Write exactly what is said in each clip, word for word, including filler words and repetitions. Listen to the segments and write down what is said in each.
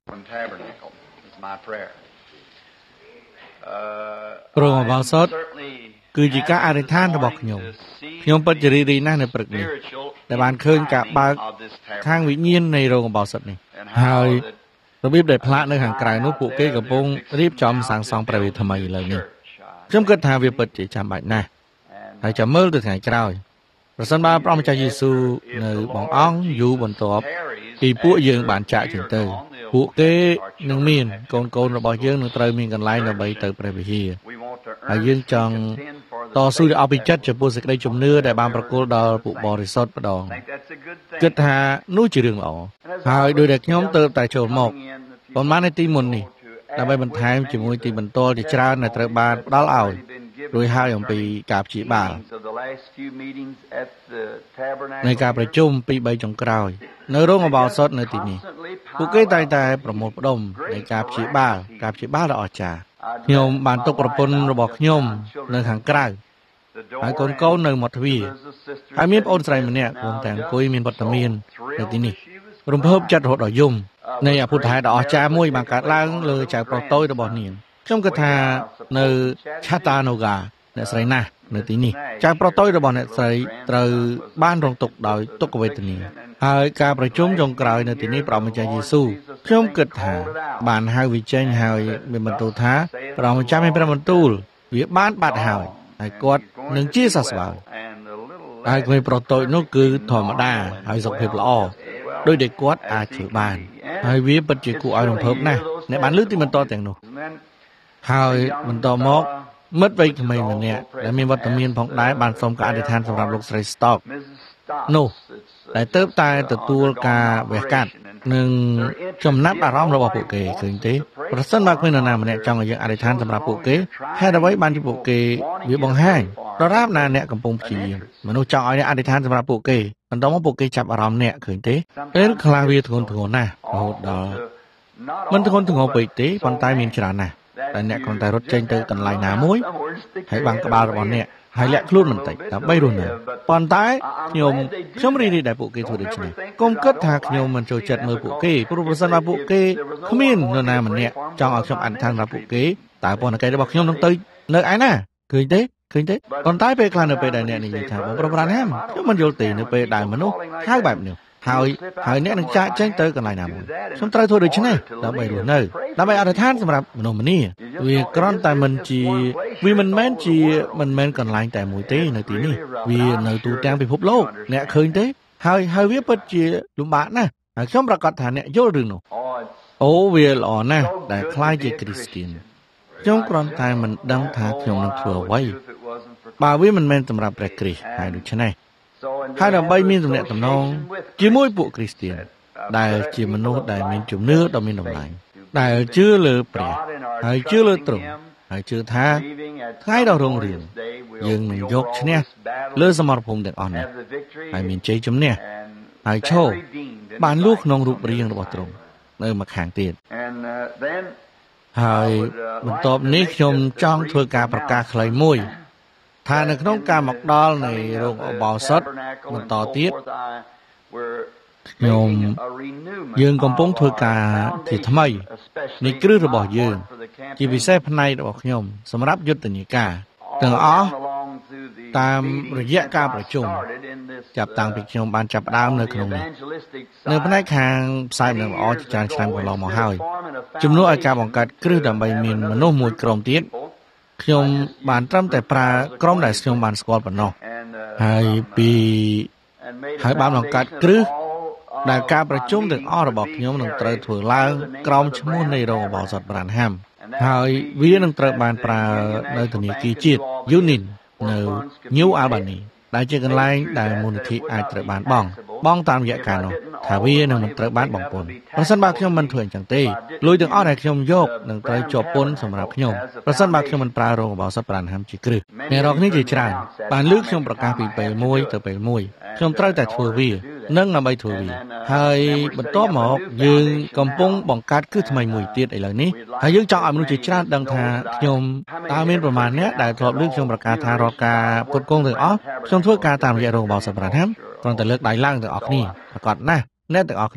ព្រមបោសតគឺជាការអធិដ្ឋានរបស់ខ្ញុំខ្ញុំពិតជារីករាយណាស់នៅព្រឹកនេះដែលបានឃើញការបើកខាងវិញ្ញាណនៃរោងបោសតនេះហើយរបៀបដែលផ្លាកនៅខាងក្រៅនោះពួកគេកំពុងរៀបចំសាងសង់ព្រះវិហារថ្មីឥឡូវនេះខ្ញុំគិតថាវាពិតជាចាំបាច់ណាស់ហើយចាំមើលទៅថ្ងៃក្រោយប្រសិនបើព្រះម្ចាស់យេស៊ូវនៅបងអង្គយូរបន្ទាប់ពីពួកយើងបានចាក់ចេញទៅពួកគេនឹងមានកូនកូនរបស់យើងនឹងត្រូវមានកន្លែងដើម្បីទៅព្រះវិហារហើយយើងចង់តស៊ូឲ្យអស់ពីចិត្តចំពោះសេចក្តីជំនឿដែលបានប្រគល់ដល់ពួកបរិសុទ្ធម្ដងគិតថានោះជារឿងល្អហើយដោយដែលខ្ញុំទៅតែចូលមកប៉ុន្មាននាទីមុននេះដើម្បីបន្ថែមជាមួយទីបន្ទាល់ជាច្រើនដែលត្រូវបានផ្ដល់ឲ្យរួចហើយអំពីការព្យាបាលในការប្រជុំពីរបីចុងក្រោយនៅរោងអបោសុតនៅទីនេះពួកគេតែងតែប្រមូលផ្ដុំនៃការព្យាបាលការព្យាបាលដ៏អស្ចារ្យខ្ញុំបានទុកប្រពន្ធរបស់ខ្ញុំនៅខាងក្រៅហើយកូនកូននៅមាត់ទ្វារហើយមានប្អូនស្រីម្នាក់កំពុងតែអង្គុយមានវត្តមាននៅទីនេះរំភើបចិត្តរហូតដល់យំនៃអភូតហេតុដ៏អស្ចារ្យមួយបានកើតឡើងលើចៅប្រុសតូចរបស់នាងខ្ញុំគិតថានៅឆាតាណូហ្គាអ្នកស្រីណាស់នៅទីនេះចៅប្រុសតូចរបស់អ្នកស្រីត្រូវបានរងទុក្ខដោយទុក្ខវេទនាហើយការប្រជុំចុងក្រោយនៅទីនេះព្រះម្ចាស់យេស៊ូវខ្ញុំគិតថាបានហៅវិចេញហើយមានបន្ទូលថាព្រះម្ចាស់មានព្រះបន្ទូលវាបានបាត់ហើយហើយគាត់នឹងជាសះស្បើយហើយក្មេងប្រុសតូចនោះគឺធម្មតាហើយសុខភាពល្អដោយដែលគាត់អាចធ្វើបានហើយវាពិតជាគួរឲ្យរំភើបណាស់អ្នកបានលើកទីបន្តទាំងនោះហើយបន្តមកមិត្តវ័យក្មេងម្នាក់ដែលមានវត្តមានផងដែរបានសូមការអធិដ្ឋានសម្រាប់លោកស្រី Stock នោះតែទើបតែទទួលការវះកាត់និងចំណាប់អារម្មណ៍របស់ពួកគេឃើញទេប្រសិនបើគ្មាននរណាម្នាក់ចង់ឲ្យយើងអធិដ្ឋានសម្រាប់ពួកគេហេតុអ្វីបានជាពួកគេវាបង្ហាញដរាបណាអ្នកកំពុងព្យាយាមមនុស្សចង់ឲ្យអ្នកអធិដ្ឋានសម្រាប់ពួកគេបន្តមកពួកគេចាប់អារម្មណ៍អ្នកឃើញទេពេលខ្លះវាធ្ងន់ធ្ងរណាស់រហូតដល់មិនធ្ងន់ធ្ងរពេកទេប៉ុន្តែមានច្រើនណាស់តែអ្នកគ្រាន់តែរត់ចេញទៅកន្លែងណាមួយហើយបាំងក្បាលរបស់អ្នកហើយលាក់ខ្លួនបន្តិចដើម្បីរស់នៅប៉ុន្តែខ្ញុំខ្ញុំរីករាយដែលពួកគេធ្វើដូច្នេះកុំគិតថាខ្ញុំមិនចូលចិត្តមើលពួកគេព្រោះប្រសិនបើពួកគេគ្មាននរណាម្នាក់ចង់ឲ្យខ្ញុំអនុឋានរបស់ពួកគេតើប៉ុន្តែគេរបស់ខ្ញុំនឹងទៅនៅឯណាឃើញទេឃើញទេប៉ុន្តែពេលខ្លះនៅពេលដែលអ្នកនិយាយថាបងប្រុសប្រាណាមខ្ញុំមិនយល់ទេនៅពេលដែលមនុស្សហៅបែបនេះហើយហើយអ្នកនឹងចាកចេញទៅកន្លែងណាមួយខ្ញុំត្រូវធ្វើដូច្នេះដើម្បីរស់នៅដើម្បីអធិដ្ឋានសម្រាប់មនុស្សម្នាវាគ្រាន់តែមិនជាវាមិនមែនជាមិនមែនកន្លែងតែមួយទេនៅទីនេះវានៅទូទាំងពិភពលោកអ្នកឃើញទេហើយហើយវាពិតជាលំបាកណាស់ហើយខ្ញុំប្រកាសថាអ្នកយល់រឿងនោះអូវាល្អណាស់ដែលខ្លាយជាគ្រីស្ទានខ្ញុំគ្រាន់តែមិនដឹងថាខ្ញុំនឹងធ្វើអ្វីបើវាមិនមែនសម្រាប់ព្រះគ្រីស្ទហើយដូច្នេះហើយដើម្បីមានទំនាក់ទំនងជាមួយពួកគ្រីស្ទានដែលជាមនុស្សដែលមានជំនឿដ៏មានតម្លៃដែលជឿលើព្រះហើយជឿលើទ្រង់ហើយជឿថាថ្ងៃដ៏រុងរឿងយើងនឹងយកឈ្នះលើសមរភូមិទាំងអស់នេះហើយមានជ័យជំនះហើយឈរបានលួសក្នុងរូបរាងរបស់ទ្រង់នៅម្ខាងទៀតហើយបន្ទាប់នេះខ្ញុំចង់ធ្វើការប្រកាសខ្លីមួយថានៅក្នុងការមកដល់នៃរោងអបោសុតបន្តទៀតខ្ញុំយើងកំពុងធ្វើការជាថ្មីនៃគ្រឹះរបស់យើងជាពិសេសផ្នែករបស់ខ្ញុំសម្រាប់យុទ្ធនាការទាំងអស់តាមរយៈការប្រជុំចាប់តាំងពីខ្ញុំបានចាប់ផ្ដើមនៅក្នុងនេះនៅផ្នែកខាងផ្សាយនឹងល្អជាច្រើនឆ្នាំកន្លងមកហើយជំនួសឲ្យការបង្កើតគ្រឹះដើម្បីមានមនុស្សមួយក្រុមទៀតខ្ញុំបានត្រឹមតែប្រើក្រុមដែលខ្ញុំបានស្គាល់ប៉ុណ្ណោះហើយពីហើយបានបង្កើតគ្រឹះដែលការប្រជុំទាំងអស់របស់ខ្ញុំនឹងត្រូវធ្វើឡើងក្រោមឈ្មោះនៃរោងអបោសុត Branham ហើយវានឹងត្រូវបានប្រើនៅធនាគារជាតិ Union នៅ New Albany ដែលជាកន្លែងដែលមូលនិធិអាចត្រូវបានបង់បង់តាមរយៈការនោះថាវានឹងមិនត្រូវបានបង់ពន្ធប្រសិនបើខ្ញុំមិនធ្វើអញ្ចឹងទេលុយទាំងអស់ដែលខ្ញុំយកនឹងត្រូវជាប់ពន្ធសម្រាប់ខ្ញុំប្រសិនបើខ្ញុំមិនប្រើរោងអបោសុត Branham ជាគ្រឹះអ្នករកនេះជាច្រើនបានលើកខ្ញុំប្រកាសពីពេលមួយទៅពេលមួយខ្ញុំត្រូវតែធ្វើវានឹងដើម្បីធ្វើវាហើយបន្ទាប់មកយើងកំពុងបង្កើតគ្រឹះថ្មីមួយទៀតឥឡូវនេះហើយយើងចង់ឲ្យមនុស្សជាច្រើនដឹងថាខ្ញុំតើមានប្រមាណអ្នកដែលធ្លាប់លើកខ្ញុំប្រកាសថារាល់ការផ្គត់ផ្គង់ទាំងអស់ខ្ញុំធ្វើការតាមរយៈរោងអបោសុត Branhamគ្រាន់តែលើកដៃឡើងទាំងអស់គ្នាប្រកាសណាស់អ្នកទាំងអស់គ្នា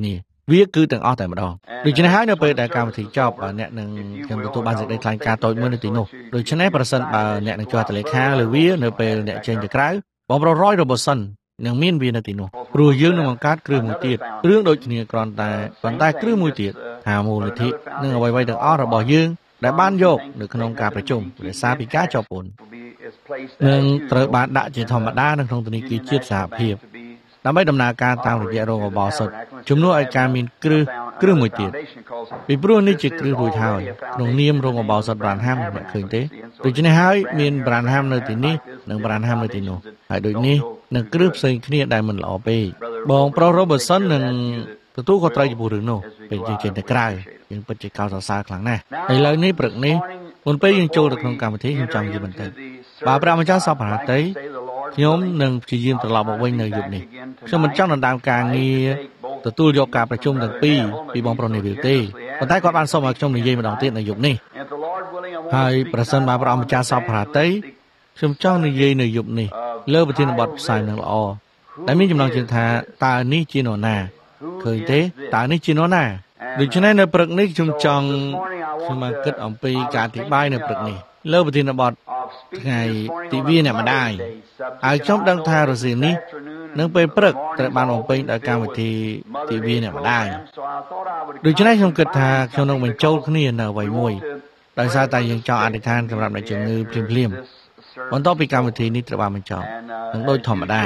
វាគឺទាំងអស់តែម្ដងដូច្នេះហើយនៅពេលដែលកម្មវិធីចប់អ្នកនឹងខ្ញុំទទួលបានសេចក្តីថ្លែងការណ៍តូចមួយនៅទីនោះដូច្នេះប្រសិនបើអ្នកនឹងចូលទៅលេខាលើវានៅពេលអ្នកចេញទៅក្រៅបងប្រុសរយរបស់សិននឹងមានវានៅទីនោះព្រោះយើងនឹងបង្កើតគ្រឹះមួយទៀតរឿងដូចគ្នាគ្រាន់តែប៉ុន្តែគ្រឹះមួយទៀតថាមូលនិធិនិងអ្វីៗទាំងអស់របស់យើងដែលបានយកនៅក្នុងការប្រជុំដោយសារពីការជាប់ពន្ធនឹងត្រូវបានដាក់ជាធម្មតានៅក្នុងធនាគារជាតិសហភាពដើម្បីដំណើរការតាមរយៈរោងរបបសុទ្ធជំនួសឲ្យការមានគ្រឹះគ្រឹះមួយទៀតពីព្រោះនេះជាគ្រឹះរួចហើយក្នុងនាមរោងរបបសុទ្ធ Branham អ្នកឃើញទេដូច្នេះហើយមាន Branham នៅទីនេះនិង Branham នៅទីនោះហើយដូចនេះនឹងគ្រឹះផ្សេងគ្នាដែលមិនល្អពេកបងប្រុស Robertson នឹងទទួលខុសត្រូវចំពោះរឿងនោះពេលយើងចេញទៅក្រៅយើងពិតជាកោតសរសើរខ្លាំងណាស់ឥឡូវនេះព្រឹកនេះមុនពេលយើងចូលទៅក្នុងកម្មវិធីខ្ញុំចង់និយាយបន្តិចបើព្រះម្ចាស់សពហត្ថីខ្ញុំនឹងព្យាយាមត្រឡប់មកវិញនៅយប់នេះខ្ញុំមិនចង់ដណ្ដើមការងារទទួលយកការប្រជុំទាំងពីរពីបងប្រុសនេះទេប៉ុន្តែគាត់បានសូមឲ្យខ្ញុំនិយាយម្ដងទៀតនៅយប់នេះហើយប្រសិនបើព្រះម្ចាស់សពហត្ថីខ្ញុំចង់និយាយនៅយប់នេះលើប្រធានបទផ្សាយនឹងល្អដែលមានចំណងជើងថាតើនេះជានរណាឃើញទេតើនេះជានរណាដូច្នេះនៅព្រឹកនេះខ្ញុំចង់ខ្ញុំបានគិតអំពីការអធិប្បាយនៅព្រឹកនេះលើប្រធានបទថ្ងៃទិវាអ្នកម្ដាយហើយខ្ញុំដឹងថារសៀលនេះនឹងពេលព្រឹកត្រូវបានបំពេញដោយកម្មវិធីទិវាអ្នកម្ដាយដូច្នេះខ្ញុំគិតថាខ្ញុំនឹងបញ្ចូលគ្នានៅអ្វីមួយដោយសារតែយើងចង់អធិដ្ឋានសម្រាប់អ្នកជំងឺភ្លាមៗបន្ទាប់ពីកម្មវិធីនេះត្រូវបានបញ្ចប់នឹងដូចធម្មតា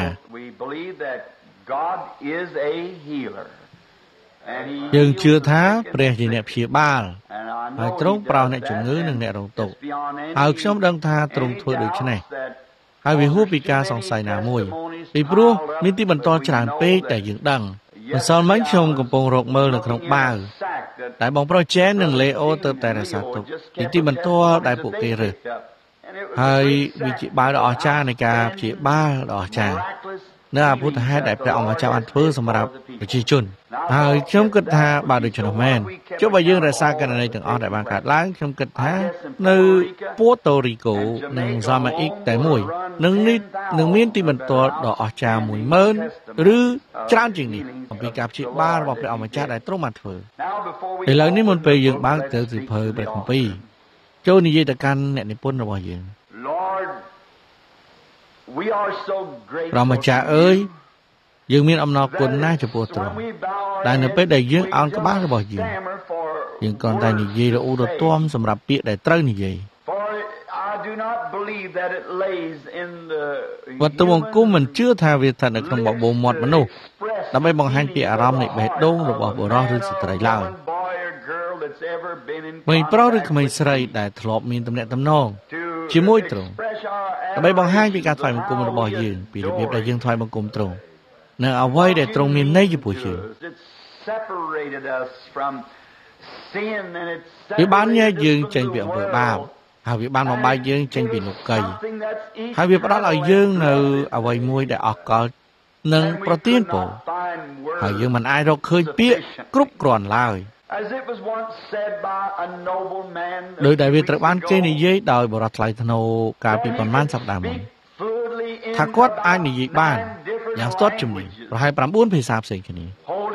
យើងជឿថាព្រះជាអ្នកព្យាបាលហើយទ្រង់ប្រោសអ្នកជំងឺនិងអ្នករងទុក្ខហើយខ្ញុំដឹងថាទ្រង់ធ្វើដូច្នេះហើយវាហួសពីការសង្ស័យណាមួយពីព្រោះមានទីបន្ទាល់ច្រើនពេកដែលយើងដឹងម្សិលមិញខ្ញុំកំពុងរកមើលនៅក្នុងបាវតែបងប្រុសជែននិងលេអូទៅតែរក្សាទុកពីទីបន្ទាល់ដែលពួកគេរើសហើយវាជាបាវដ៏អស្ចារ្យនៃការព្យាបាលដ៏អស្ចារ្យនៅអភូតហេតុដែលព្រះអង្គម្ចាស់បានធ្វើសម្រាប់ប្រជាជនហើយខ្ញុំគិតថាបើដូច្នោះមែនចុះបើយើងរក្សាករណីទាំងអស់ដែលបានកើតឡើងខ្ញុំគិតថានៅប៉ូតូរីកូនិងហ្សាម៉ាអ៊ិកតែមួយនឹងនេះនឹងមានទីបន្ទាល់ដ៏អស្ចារ្យមួយម៉ឺនឬច្រើនជាងនេះអំពីការព្យាបាលរបស់ព្រះអង្គម្ចាស់ដែលទ្រង់បានធ្វើឥឡូវនេះមុនពេលយើងបើកទៅសៀវភៅព្រះគម្ពីរចូលនិយាយទៅកាន់អ្នកនិពន្ធរបស់យើងព្រះម្ចាស់អើយយើងមានអំណរគុណណាស់ចំពោះទ្រង់ដែលនៅពេលដែលយើងអោនក្បាលរបស់យើងយើងគ្រាន់តែនិយាយរអ៊ូរទាំសម្រាប់ពាក្យដែលត្រូវនិយាយវត្តបង្គំមិនជឿថាវាស្ថិតនៅក្នុងបបោមាត់មនុស្សដើម្បីបង្ហាញពីអារម្មណ៍នៃបេះដូងរបស់បុរសឬស្ត្រីឡើយក្មេងប្រុសឬក្មេងស្រីដែលធ្លាប់មានទំនាក់ទំនងជាមួយទ្រង់ដើម្បីបង្ហាញពីការថ្វាយបង្គំរបស់យើងពីរបៀបដែលយើងថ្វាយបង្គំទ្រង់នៅអ្វីដែលទ្រង់មានន័យចំពោះយើងវាបានញែកយើងចេញពីអំពើបាបហើយវាបានបំបែកយើងចេញពីនុក័យហើយវាផ្ដល់ឲ្យយើងនៅអ្វីមួយដែលអកលនិងប្រទានពរហើយយើងមិនអាចរកឃើញពាក្យគ្រប់គ្រាន់ឡើយដោយដែលវាត្រូវបានគេនិយាយដោយបរិសុទ្ធថ្លៃថ្នូរកាលពីប្រហែលសប្តាហ៍មុនថាគាត់អាចនិយាយបានយ៉ាងស្ទាត់ជំនាញប្រហែលប្រាំបួនភាសាផ្សេងគ្នា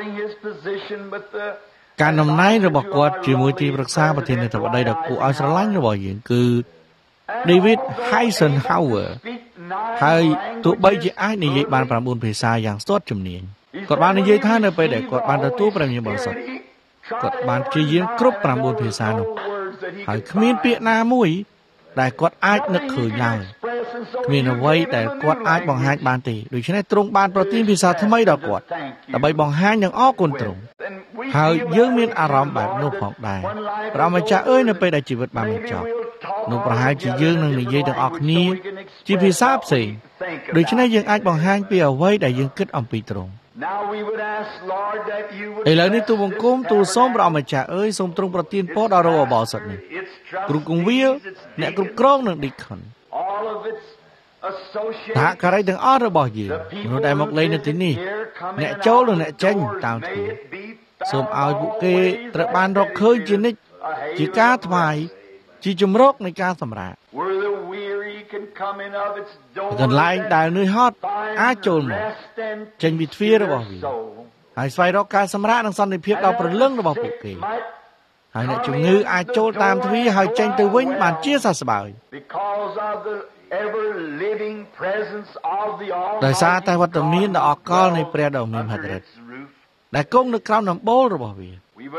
ការតំណែងរបស់គាត់ជាមួយទីប្រឹក្សាប្រធានាធិបតីដ៏គួរឲ្យស្រឡាញ់របស់យើងគឺ David Eisenhower ហើយទោះបីជាអាចនិយាយបានប្រាំបួនភាសាយ៉ាងស្ទាត់ជំនាញគាត់បាននិយាយថានៅពេលដែលគាត់បានទទួលព្រះវិញ្ញាណបរិសុទ្ធគាត់បានព្យាយាមគ្រប់ប្រាំបួនភាសានោះហើយគ្មានពាក្យណាមួយដែលគាត់អាចនឹកឃើញឡើយគ្មានអ្វីដែលគាត់អាចបង្ហាញបានទេដូច្នេះទ្រង់បានប្រទានភាសាថ្មីដល់គាត់ដើម្បីបង្ហាញនិងអរគុណទ្រង់ហើយយើងមានអារម្មណ៍បែបនោះផងដែរព្រះម្ចាស់អើយនៅពេលដែលជីវិតបានបញ្ចប់នោះប្រហែលជាយើងនឹងនិយាយទាំងអស់គ្នាជាភាសាផ្សេងដូច្នេះយើងអាចបង្ហាញពីអ្វីដែលយើងគិតអំពីទ្រង់ឥឡូវនេះទូលបង្គំទូលសូមព្រះម្ចាស់អើយសូមទ្រង់ប្រទានពរដល់រោបោសុទ្ធនេះគ្រូគង្វាលអ្នកគ្រប់គ្រងនិងឌីខុនសហការីទាំងអស់របស់យើងមនុស្សដែលមកលេងនៅទីនេះអ្នកចូលនិងអ្នកចេញតាមទ្វារសូមឲ្យពួកគេត្រូវបានរកឃើញជានិច្ចជាការថ្វាយជាជំរកនៃការសម្រាកកន្លែងដែលនឿយហត់អាចចូលមកចេញពីទ្វាររបស់វាហហើយស្វែងរកការសម្រាកនិងសន្តិភាពដល់ព្រលឹងរបស់ពួកគេហើយអ្នកជំងឺអាចចូលតាមទ្វារហើយចេញទៅវិញបានជាសះស្បើយដោយសារតែវត្តមានដ៏អកលនៃព្រះដ៏មានហត្ថិទ្ធិដែលគង់នៅក្រោមដំបូលរបស់វា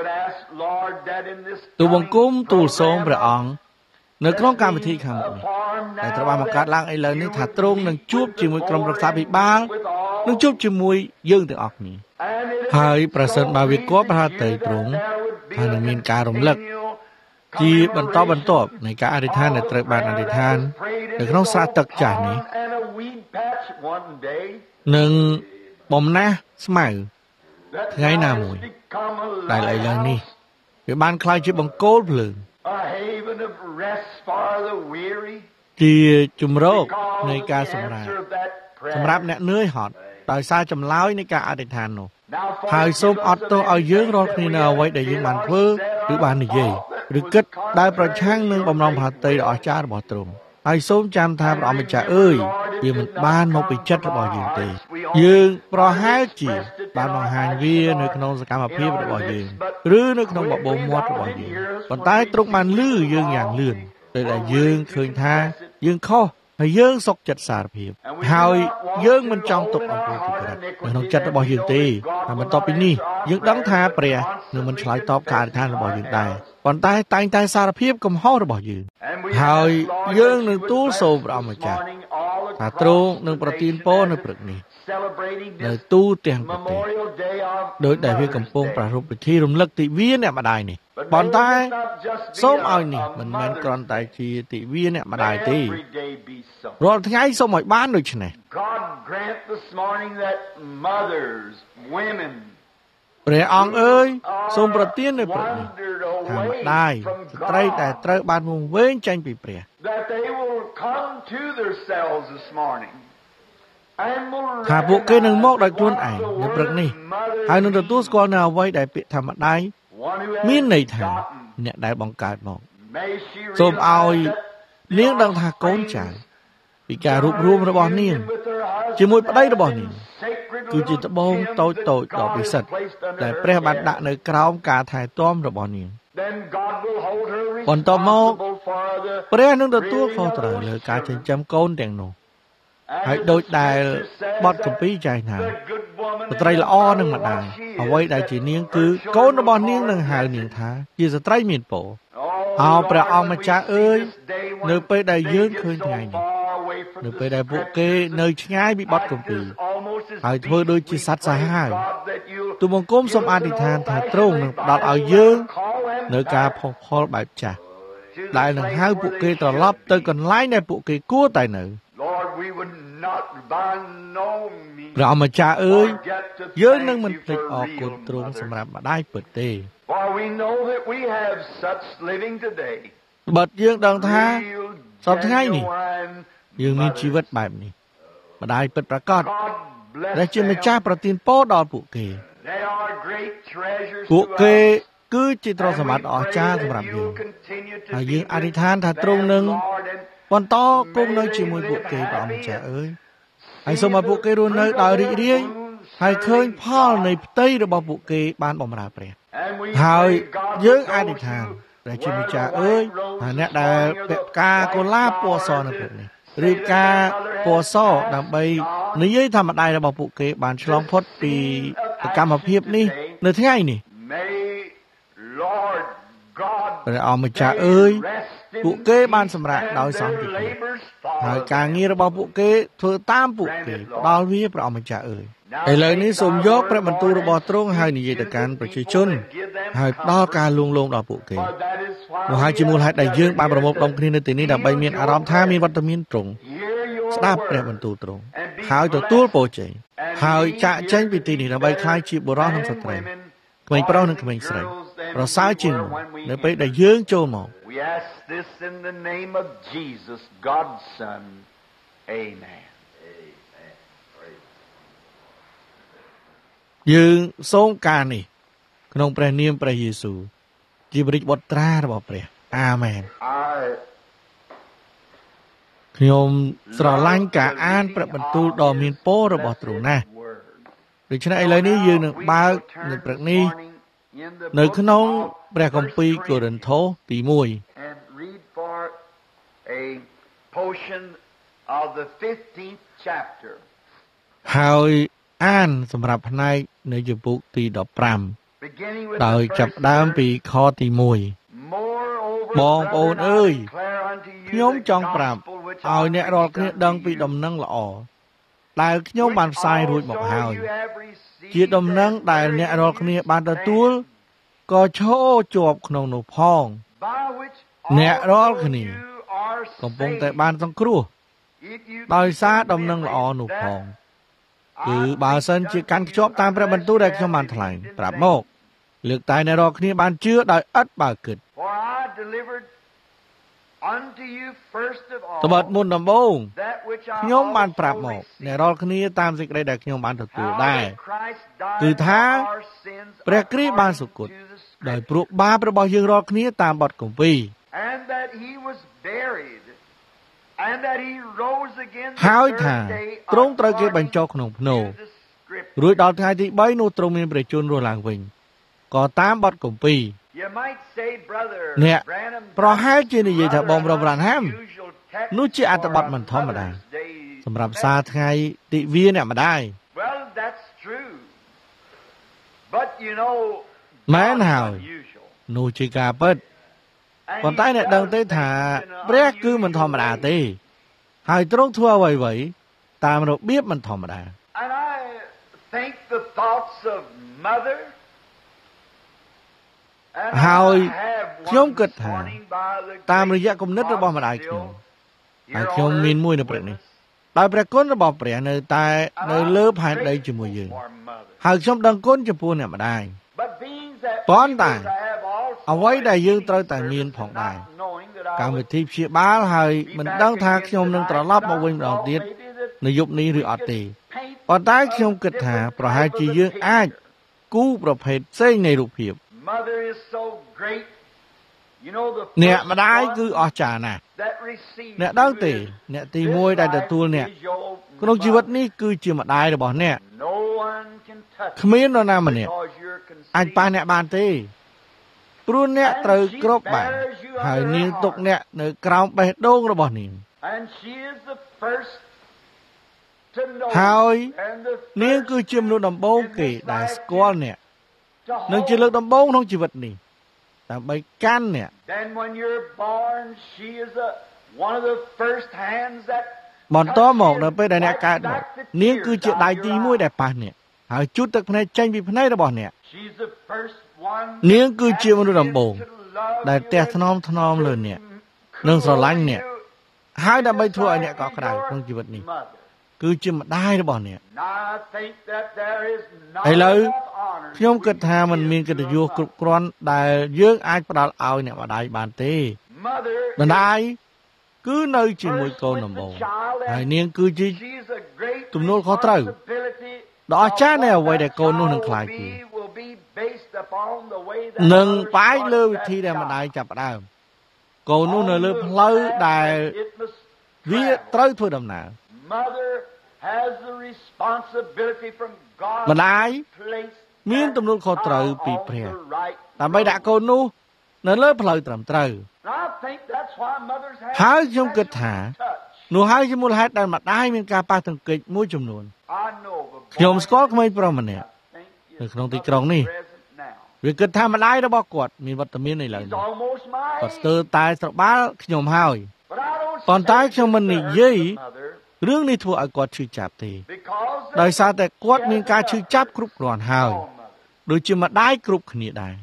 ទូលបង្គំទូលសូមព្រះអង្គនៅក្នុងកម្មវិធីខាងមុខនេះដែលត្រូវបានបង្កើតឡើងឥឡូវនេះថាទ្រង់នឹងជួបជាមួយក្រុមប្រឹក្សាភិបាលនឹងជួបជាមួយយើងទាំងអស់គ្នាហើយប្រសិនបើវាគប់ប្រតិទ្រង់ហើយនឹងមានការរំលឹកជាបន្តបន្ទាប់នៃការអធិដ្ឋានដែលត្រូវបានអធិដ្ឋាននៅក្នុងស្រះទឹកចាស់នេះនឹងបំណាស់ស្មៅថ្ងៃណាមួយដែលឥឡូវនេះវាបានក្លាយជាបង្គោលភ្លើងជាជំរកនៃការសម្រាកសម្រាប់អ្នកនឿយហត់ដោយសារចម្លើយនៃការអធិដ្ឋាននោះហើយសូមអត់ទោសឲ្យយើងរាល់គ្នានៅអ្វីដែលយើងបានធ្វើឬបាននិយាយឬគិតដែលប្រឆាំងនឹងបំណងប្រាថ្នាដ៏អស្ចារ្យរបស់ទ្រង់ហើយសូមចាំថាព្រះអង្គម្ចាស់អើយវាមិនបានមកពីចិត្តរបស់យើងទេយើងប្រហែលជាបានបង្ហាញវានៅក្នុងសកម្មភាពរបស់យើងឬនៅក្នុងបបោមាត់របស់យើងប៉ុន្តែទ្រង់បានលឺយើងយ៉ាងលឿនពេលដែលយើងឃើញថាយើងខុសហើយយើងសុខចិត្តសារភាពហើយយើងមិនចង់ទុកអំពើទុច្ចរិតក្នុងចិត្តរបស់យើងទេហើយបន្ទាប់ពីនេះយើងដឹងថាព្រះនឹងមិនឆ្លើយតបការអធិដ្ឋានរបស់យើងដែរប៉ុន្តែតែងតែសារភាពកំហុសរបស់យើងហើយយើងនឹងទូលសូមព្រះអង្គម្ចាស់ថាទ្រង់នឹងប្រទានពរនៅព្រឹកនេះនៅទូទាំងប្រទេសដោយដែលវាកំពុងប្រារព្ធពិធីរំលឹកទិវាអ្នកម្ដាយនេះប៉ុន្តែសូមឲ្យនេះមិនមែនគ្រាន់តែជាទិវាអ្នកម្ដាយទេរាល់ថ្ងៃសូមឲ្យបានដូចនេះព្រះអង្គអើយសូមប្រទាននៅព្រឹកនេះថាម្ដាយស្ត្រីដែលត្រូវបានវង្វេងចេញពីព្រះថាពួកគេនឹងមកដោយខ្លួនឯងនៅព្រឹកនេះហើយនឹងទទួលស្គាល់នៅអ្វីដែលពាក្យថាម្ដាយមានន័យថាអ្នកដែលបង្កើតមកសូមឲ្យនាងដឹងថាកូនចៅពីការរួបរวมរបស់នាងជាមួយប្តីរបស់នាងគឺជាត្បូងតូចតូចដ៏ពិសិដ្ឋដែលព្រះបានដាក់នៅក្រោមការថែទាំរបស់នាងបន្ទាប់មកព្រះនឹងទទួលខុសត្រូវលើការចិញ្ចឹមកូនទាំងនោះហើយដូចដែលបទគម្ពីរចែងថាស្ត្រីល្អនឹងម្ដាយអ្វីដែលជានាងគឺកូនរបស់នាងនឹងហៅនាងថាជាស្ត្រីមានពរអោព្រះអង្គម្ចាស់អើយនៅពេលដែលយើងឃើញថ្ងៃនេះនៅពេលដែលពួកគេនៅឆ្ងាយពីបទគម្ពីរហើយធ្វើដូចជាសត្វសាហាវទូលបង្គំសូមអធិដ្ឋានថាទ្រង់នឹងផ្ដល់ឲ្យយើងនៅការផុសផុលបែបចាស់ដែលនឹងហៅពួកគេត្រឡប់ទៅកន្លែងដែលពួកគេគួរតែនៅព្រះអម្ចាស់អើយយើងនឹងមិនភ្លេចអរគុណទ្រង់សម្រាប់ម្ដាយពិតទេបើយើងដឹងថាសប្តាហ៍ថ្ងៃនេះយើងមានជីវិតបែបនេះម្ដាយពិតប្រាកដដែលជាម្ចាស់ប្រទានពរដល់ពួកគេពួកគេគឺជាទ្រព្យសម្បត្តិអស្ចារ្យសម្រាប់យើងហើយយើងអធិដ្ឋានថាទ្រង់នឹងបន្តគង់នៅជាមួយពួកគេព្រះអង្គម្ចាស់អើយហើយសូមឲ្យពួកគេរស់នៅដោយរីករាយហើយឃើញផលនៃផ្ទៃរបស់ពួកគេបានបម្រើព្រះហើយយើងអធិដ្ឋានព្រះជាម្ចាស់អើយហើយអ្នកដែលពាក់ផ្កាកូឡាពណ៌សនៅព្រឹកនេះឬការពណ៌សដើម្បីនិយាយថាម្ដាយរបស់ពួកគេបានឆ្លងផុតពីសកម្មភាពនេះនៅថ្ងៃនេះព្រះអង្គម្ចាស់អើយពួកគេបានសម្រាកដោយសន្តិភាពហើយការងាររបស់ពួកគេធ្វើតាមពួកគេផ្ដល់វាព្រះអង្គម្ចាស់អើយឥឡូវនេះសូមយកព្រះបន្ទូលរបស់ទ្រង់ហើយនិយាយទៅកាន់ប្រជាជនហើយផ្ដល់ការលួងលោមដល់ពួកគេនោះហើយជាមូលហេតុដែលយើងបានប្រមូលផ្ដុំគ្នានៅទីនេះដើម្បីមានអារម្មណ៍ថាមានវត្តមានទ្រង់ស្ដាប់ព្រះបន្ទូលទ្រង់ហើយទទួលពរជ័យហើយចាក់ចែងពីទីនេះដើម្បីក្លាយជាបុរសនិងស្ត្រីក្មេងប្រុសនិងក្មេងស្រីប្រសើរជាងនៅពេលដែលយើងចូលមក We ask this in the name of Jesus, God's Son. Amen. យើងសូមការនេះក្នុងព្រះនាមព្រះយេស៊ូវជាព្រះបុត្រារបស់ព្រះអាមែនខ្ញុំស្រឡាញ់ការអានព្រះបន្ទូលដ៏មានពររបស់ទ្រង់ណាស់ដូច្នេះឥឡូវនេះយើងនឹងបើកនៅព្រឹកនេះនៅក្នុងព្រះគម្ពីរកូរិនថូសទីមួយហើយអានសម្រាប់ផ្នែកនៅជំពូកទីដប់ប្រាំដោយចាប់ដើមពីខទីមួយបងប្អូនអើយខ្ញុំចង់ប្រាប់ឲ្យអ្នករាល់គ្នាដឹងពីដំណឹងល្អដែលខ្ញុំបានផ្សាយរួចមកហើយជាដំណឹងដែលអ្នករាល់គ្នាបានទទួលក៏ឈរជាប់ក្នុងនោះផងអ្នករាល់គ្នាកំពុងតែបានសង្គ្រោះដោយសារដំណឹងល្អនោះផងគឺបើសិនជាកាន់ខ្ជាប់តាមព្រះបន្ទូលដែលខ្ញុំបានថ្លែងប្រាប់មកលើកតែអ្នករាល់គ្នាបានជឿដោយឥតបើគិតត្បិតមុនដំបូងខ្ញុំបានប្រាប់មកអ្នករាល់គ្នាតាមសេចក្តីដែលខ្ញុំបានទទួលដែរគឺថាព្រះគ្រីស្ទបានសុគតដោយព្រោះបាបរបស់យើងរាល់គ្នាតាមបទគម្ពីរហើយថាទ្រង់ត្រូវគេបញ្ចុះក្នុងភ្នូររួចដល់ថ្ងៃទីបីនោះទ្រង់មានព្រះជន្មរស់ឡើងវិញក៏តាមបទគម្ពីរអ្នកប្រហែលជានិយាយថាបងប្រុសប្រានហាំនោះជាអត្ថបទមិនធម្មតាសម្រាប់សារថ្ងៃទិវាអ្នកម្ដាយមែនហើយនោះជាការពិតប៉ុន្តែអ្នកដឹងទេថាព្រះគឺមិនធម្មតាទេហើយទ្រង់ធ្វើអ្វីៗតាមរបៀបមិនធម្មតាហើយខ្ញុំគិតថាតាមរយៈគំនិតរបស់ម្ដាយខ្ញុំហើយខ្ញុំមានមួយនៅព្រឹកនេះដោយព្រះគុណរបស់ព្រះនៅតែនៅលើផែនដីជាមួយយើងហើយខ្ញុំដឹងគុណចំពោះអ្នកម្ដាយប៉ុន្តែអ្វីដែលយើងត្រូវតែមានផងដែរកម្មវិធីព្យាបាលហើយមិនដឹងថាខ្ញុំនឹងត្រឡប់មកវិញម្ដងទៀតនៅយប់នេះឬអត់ទេប៉ុន្តែខ្ញុំគិតថាប្រហែលជាយើងអាចគូប្រភេទផ្សេងនៃរូបភាពអ្នកម្ដាយគឺអស្ចារ្យណាស់អ្នកដឹងទេអ្នកទីមួយដែលទទួលអ្នកក្នុងជីវិតនេះគឺជាម្ដាយរបស់អ្នកគ្មាននរណាម្នាក់អាចប៉ះអ្នកបានទេព្រោះអ្នកត្រូវគ្រប់បែបហើយនាងទុកអ្នកនៅក្រោមបេះដូងរបស់នាងហើយនាងគឺជាមនុស្សដំបូងគេដែលស្គាល់អ្នកនិងជាលើកដំបូងក្នុងជីវិតនេះដើម្បីកាន់អ្នកបន្តមកនៅពេលដែលអ្នកកើតមកនាងគឺជាដៃទីមួយដែលប៉ះអ្នកហើយជូតទឹកភ្នែកចេញពីភ្នែករបស់អ្នកនាងគឺជាមនុស្សដំបូងដែលទះថ្នមថ្នមលើអ្នកនិងស្រឡាញ់អ្នកហើយដើម្បីធ្វើឲ្យអ្នកកក់ក្ដៅក្នុងជីវិតនេះគឺជាម្ដាយរបស់អ្នកឥឡូវខ្ញុំគិតថាมันមានកិត្តិយសគ្រប់គ្រាន់ដែលយើងអាចផ្ដល់ឲ្យអ្នកម្ដាយបានទេម្ដាយគឺនៅជាមួយកូនដំបូងហើយនាងគឺជាទំនួលខុសត្រូវដ៏អស្ចារ្យនៃអ្វីដែលកូននោះនឹងខ្លាចគឺនឹងផ្អែកលើវិធីដែលម្ដាយចាប់ផ្ដើមកូននោះនៅលើផ្លូវដែលវាត្រូវធ្វើដំណើរម្ដាយមានទំនួលខុសត្រូវពីព្រះដើម្បីដាក់កូននោះនៅលើផ្លូវត្រឹមត្រូវហើយខ្ញុំគិតថានោះហើយជាមូលហេតុដែលម្ដាយមានការប៉ះទង្គិចមួយចំនួនខ្ញុំស្គាល់ក្មេងប្រុសម្នាក់នៅក្នុងទីក្រុងនេះវាគិតថាម្ដាយរបស់គាត់មានវត្តមានឥឡូវនេះគាត់ស្ទើរតែស្របាលខ្ញុំហើយប៉ុន្តែខ្ញុំមិននិយាយរឿងនេះធ្វើឲ្យគាត់ឈឺចាប់ទេដោយសារតែគាត់មានការឈឺចាប់គ្រប់គ្រាន់ហើយដូចជាម្ដាយគ្រប់គ្នាដែរ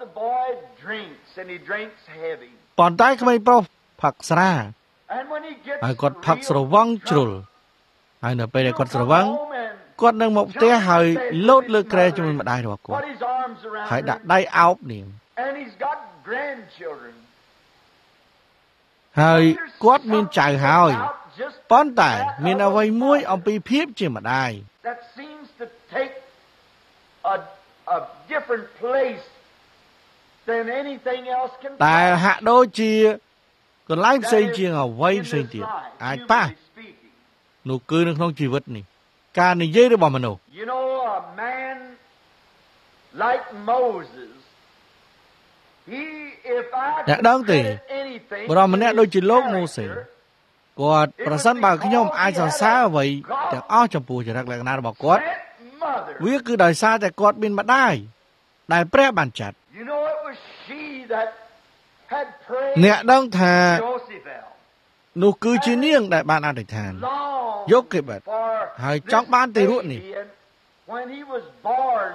ប៉ុន្តែក្មេងប្រុសផឹកស្រាហើយគាត់ផឹកស្រវឹងជ្រុលហើយនៅពេលដែលគាត់ស្រវឹងគាត់នឹងមកផ្ទះហើយលោតលើគ្រែជាមួយម្ដាយរបស់គាត់ហើយដាក់ដៃអោបនាងហើយគាត់មានចៅហើយប៉ុន្តែមានអ្វីមួយអំពីភាពជាម្ដាយតែហាក់ដូចជាកន្លែងផ្សេងជាងអ្វីផ្សេងទៀតអាចប៉ះនោះគឺនៅក្នុងជីវិតនេះការនិយាយរបស់មនុស្ស a man like Moses, he if I could credit anything បរិមម្នាក់ដូចជាលោកម៉ូសេគាត់ប្រសិនបើខ្ញុំអាចសរសើរអ្វីទាំងអស់ចំពោះចរិតលក្ខណៈរបស់គាត់វាគឺដោយសារតែគាត់មានម្ដាយដែលព្រះបានចាត់ You know it was she that had prayed អ្នកដឹងថា Josephel នោះគឺជានាងដែលបានអធិដ្ឋាន យកគេបាត់ហើយចង់បានទារកនេះ When he was born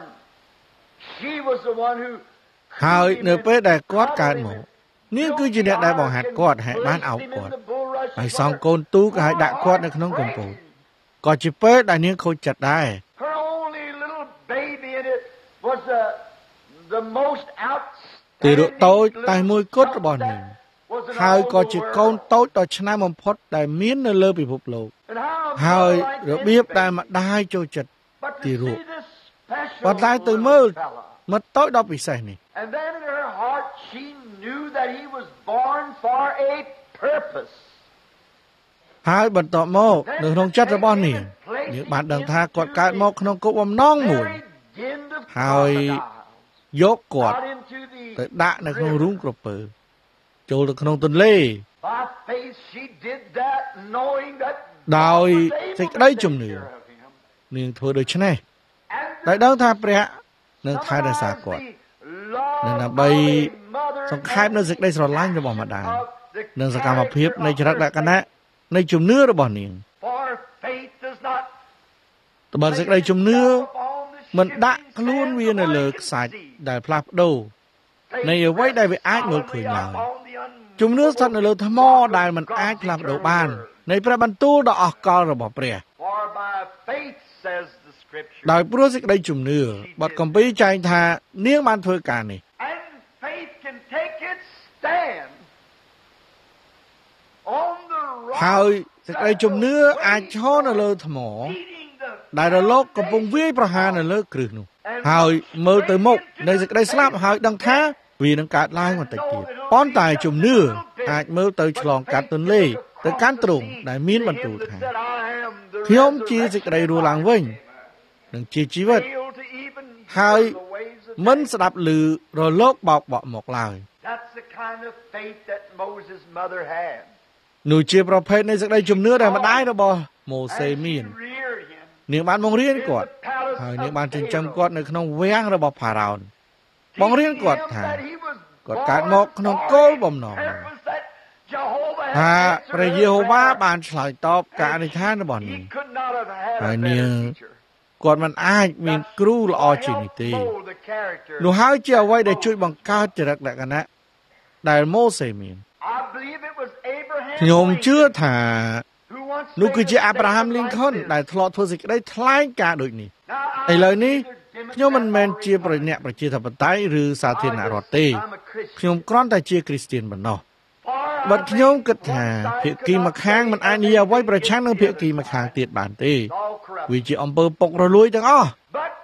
she was the one who ហើយនៅពេលដែលគាត់កើតមកនាងគឺជាអ្នកដែលបង្ហាត់គាត់ហើយបានអោបគាត់ហើយសង់កូនទូកហើយដាក់គាត់នៅក្នុងកំពូលក៏ជាពេលដែលនាងខូចចិត្តដែរ Her only little baby in it was the the most outstanding ទារកតូចតែមួយគត់របស់នាងហើយក៏ជាកូនតូចដ៏ឆ្នើមបំផុតដែលមាននៅលើពិភពលោកហើយរបៀបដែលម្ដាយចូលចិត្តទារកប៉ុន្តែទៅមើលមិត្តតូចដ៏ពិសេសនេះ And then in her heart she knew that he was born for a purpose ហើយបន្ទាប់មកនៅក្នុងចិត្តរបស់នាងនាងបានដឹងថាគាត់កើតមកក្នុងគោលបំណងមួយហើយយកគាត់ទៅដាក់នៅក្នុងរូងក្រពើចូលទៅក្នុងទន្លេ By faith she did that knowing that ដោយសេចក្តីជំនឿនាងធ្វើដូច្នេះដោយដឹងថាព្រះនឹងថែរក្សាគាត់និងដើម្បីសង្ខេបនៅសេចក្តីស្រឡាញ់របស់ម្ដាយនិងសកម្មភាពនៃចរិតលក្ខណៈនៃជំនឿរបស់នាង For faith does not ត្បិតសេចក្តីជំនឿមិនដាក់ខ្លួនវានៅលើខ្សាច់ដែលផ្លាស់ប្ដូរនៃអ្វីដែលវាអាចមើលឃើញឡើយជំនឿស្ថិតនៅលើថ្មដែលមិនអាចផ្លាស់ប្ដូរបាននៃព្រះបន្ទូលដ៏អស្ចារ្យរបស់ព្រះ For by faith says the scripture ដោយព្រោះសេចក្តីជំនឿបទគម្ពីរចែងថានាងបានធ្វើការនេះ And faith can take its stand on the rock ហើយសេចក្តីជំនឿអាចឈរនៅលើថ្មដែលរលកកំពុងវាយប្រហារនៅលើគ្រឹះនោះហើយមើលទៅមុខនៃសេចក្តីស្លាប់ហើយដឹងថាវានឹងកើតឡើងបន្តិចទៀតប៉ុន្តែជំនឿអាចមើលទៅឆ្លងកាត់ទន្លេទៅកាន់ទ្រង់ដែលមានបន្ទូលថាខ្ញុំជាសេចក្តីរស់ឡើងវិញនិងជាជីវិតហើយមិនស្ដាប់ឮរលកបោកបក់មកឡើយ That's the kind of faith that Moses' mother had នោះជាប្រភេទនៃសេចក្តីជំនឿដែលម្ដាយរបស់ម៉ូសេមាន នាងបានបង្រៀនគាត់ហើយនាងបានចិញ្ចឹមគាត់នៅក្នុងវាំងរបស់ផារ៉ោនបង្រៀនគាត់ថាគាត់កើតមកក្នុងគោលបំណងថាព្រះយេហូវ៉ាបានឆ្លើយតបការអធិដ្ឋានរបស់នាងហើយនាងគាត់មិនអាចមានគ្រូល្អជាងនេះទេនោះហើយជាអ្វីដែលជួយបង្កើតចរិតលក្ខណៈដែលម៉ូសេមានខ្ញុំជឿថានោះគឺជាអាប់រ៉ាហាំលីងខុនដែលធ្លាប់ធ្វើសេចក្តីថ្លែងការណ៍ដូចនេះឥឡូវនេះខ្ញុំមិនមែនជាប្រញាក់ប្រជាធិបតេយ្យឬសាធារណរដ្ឋទេខ្ញុំគ្រាន់តែជាគ្រីស្ទានប៉ុណ្ណោះបាត់ខ្ញុំគិតថាភាគីម្ខាងមិនអាចនិយាយអ្វីប្រឆាំងនឹងភាគីម្ខាងទៀតបានទេវាជាអំពើពុករលួយទាំងអស់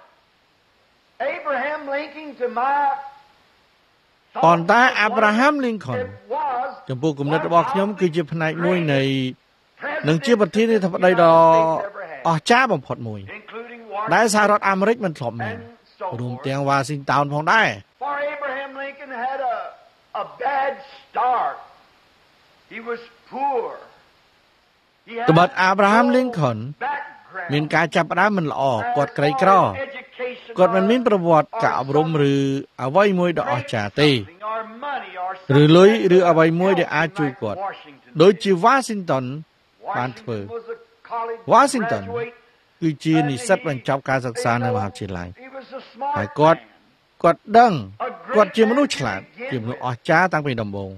ប៉ុន្តែអាប់រ៉ាហាំលីងខុនចំពោះគំនិតរបស់ខ្ញុំគឺជាផ្នែកមួយនៃនឹងជាប្រធានាធិបតីដ៏អស្ចារ្យបំផុតមួយដែលសហរដ្ឋអាមេរិកមិនធ្លាប់មានរួមទាំងវ៉ាស៊ីនតោនផងដែរ For Abraham Lincoln had a a bad start. He was poor. ត្បិតអាប់រ៉ាហាំលីងខុនមានការចាប់ផ្ដើមមិនល្អគាត់ក្រីក្រគាត់មិនមានប្រវត្តិការអប់រំឬអ្វីមួយដ៏អស្ចារ្យទេឬលុយឬអ្វីមួយដែលអាចជួយគាត់ដូចជាវ៉ាស៊ីនតោនបានធ្វើវ៉ាស៊ីនតោនគឺជានិស្សិតបញ្ចប់ការសិក្សានៅមហាវិទ្យាល័យហើយគាត់គាត់ដឹងគាត់ជាមនុស្សឆ្លាតជាមនុស្សអស្ចារ្យតាំងពីដំបូង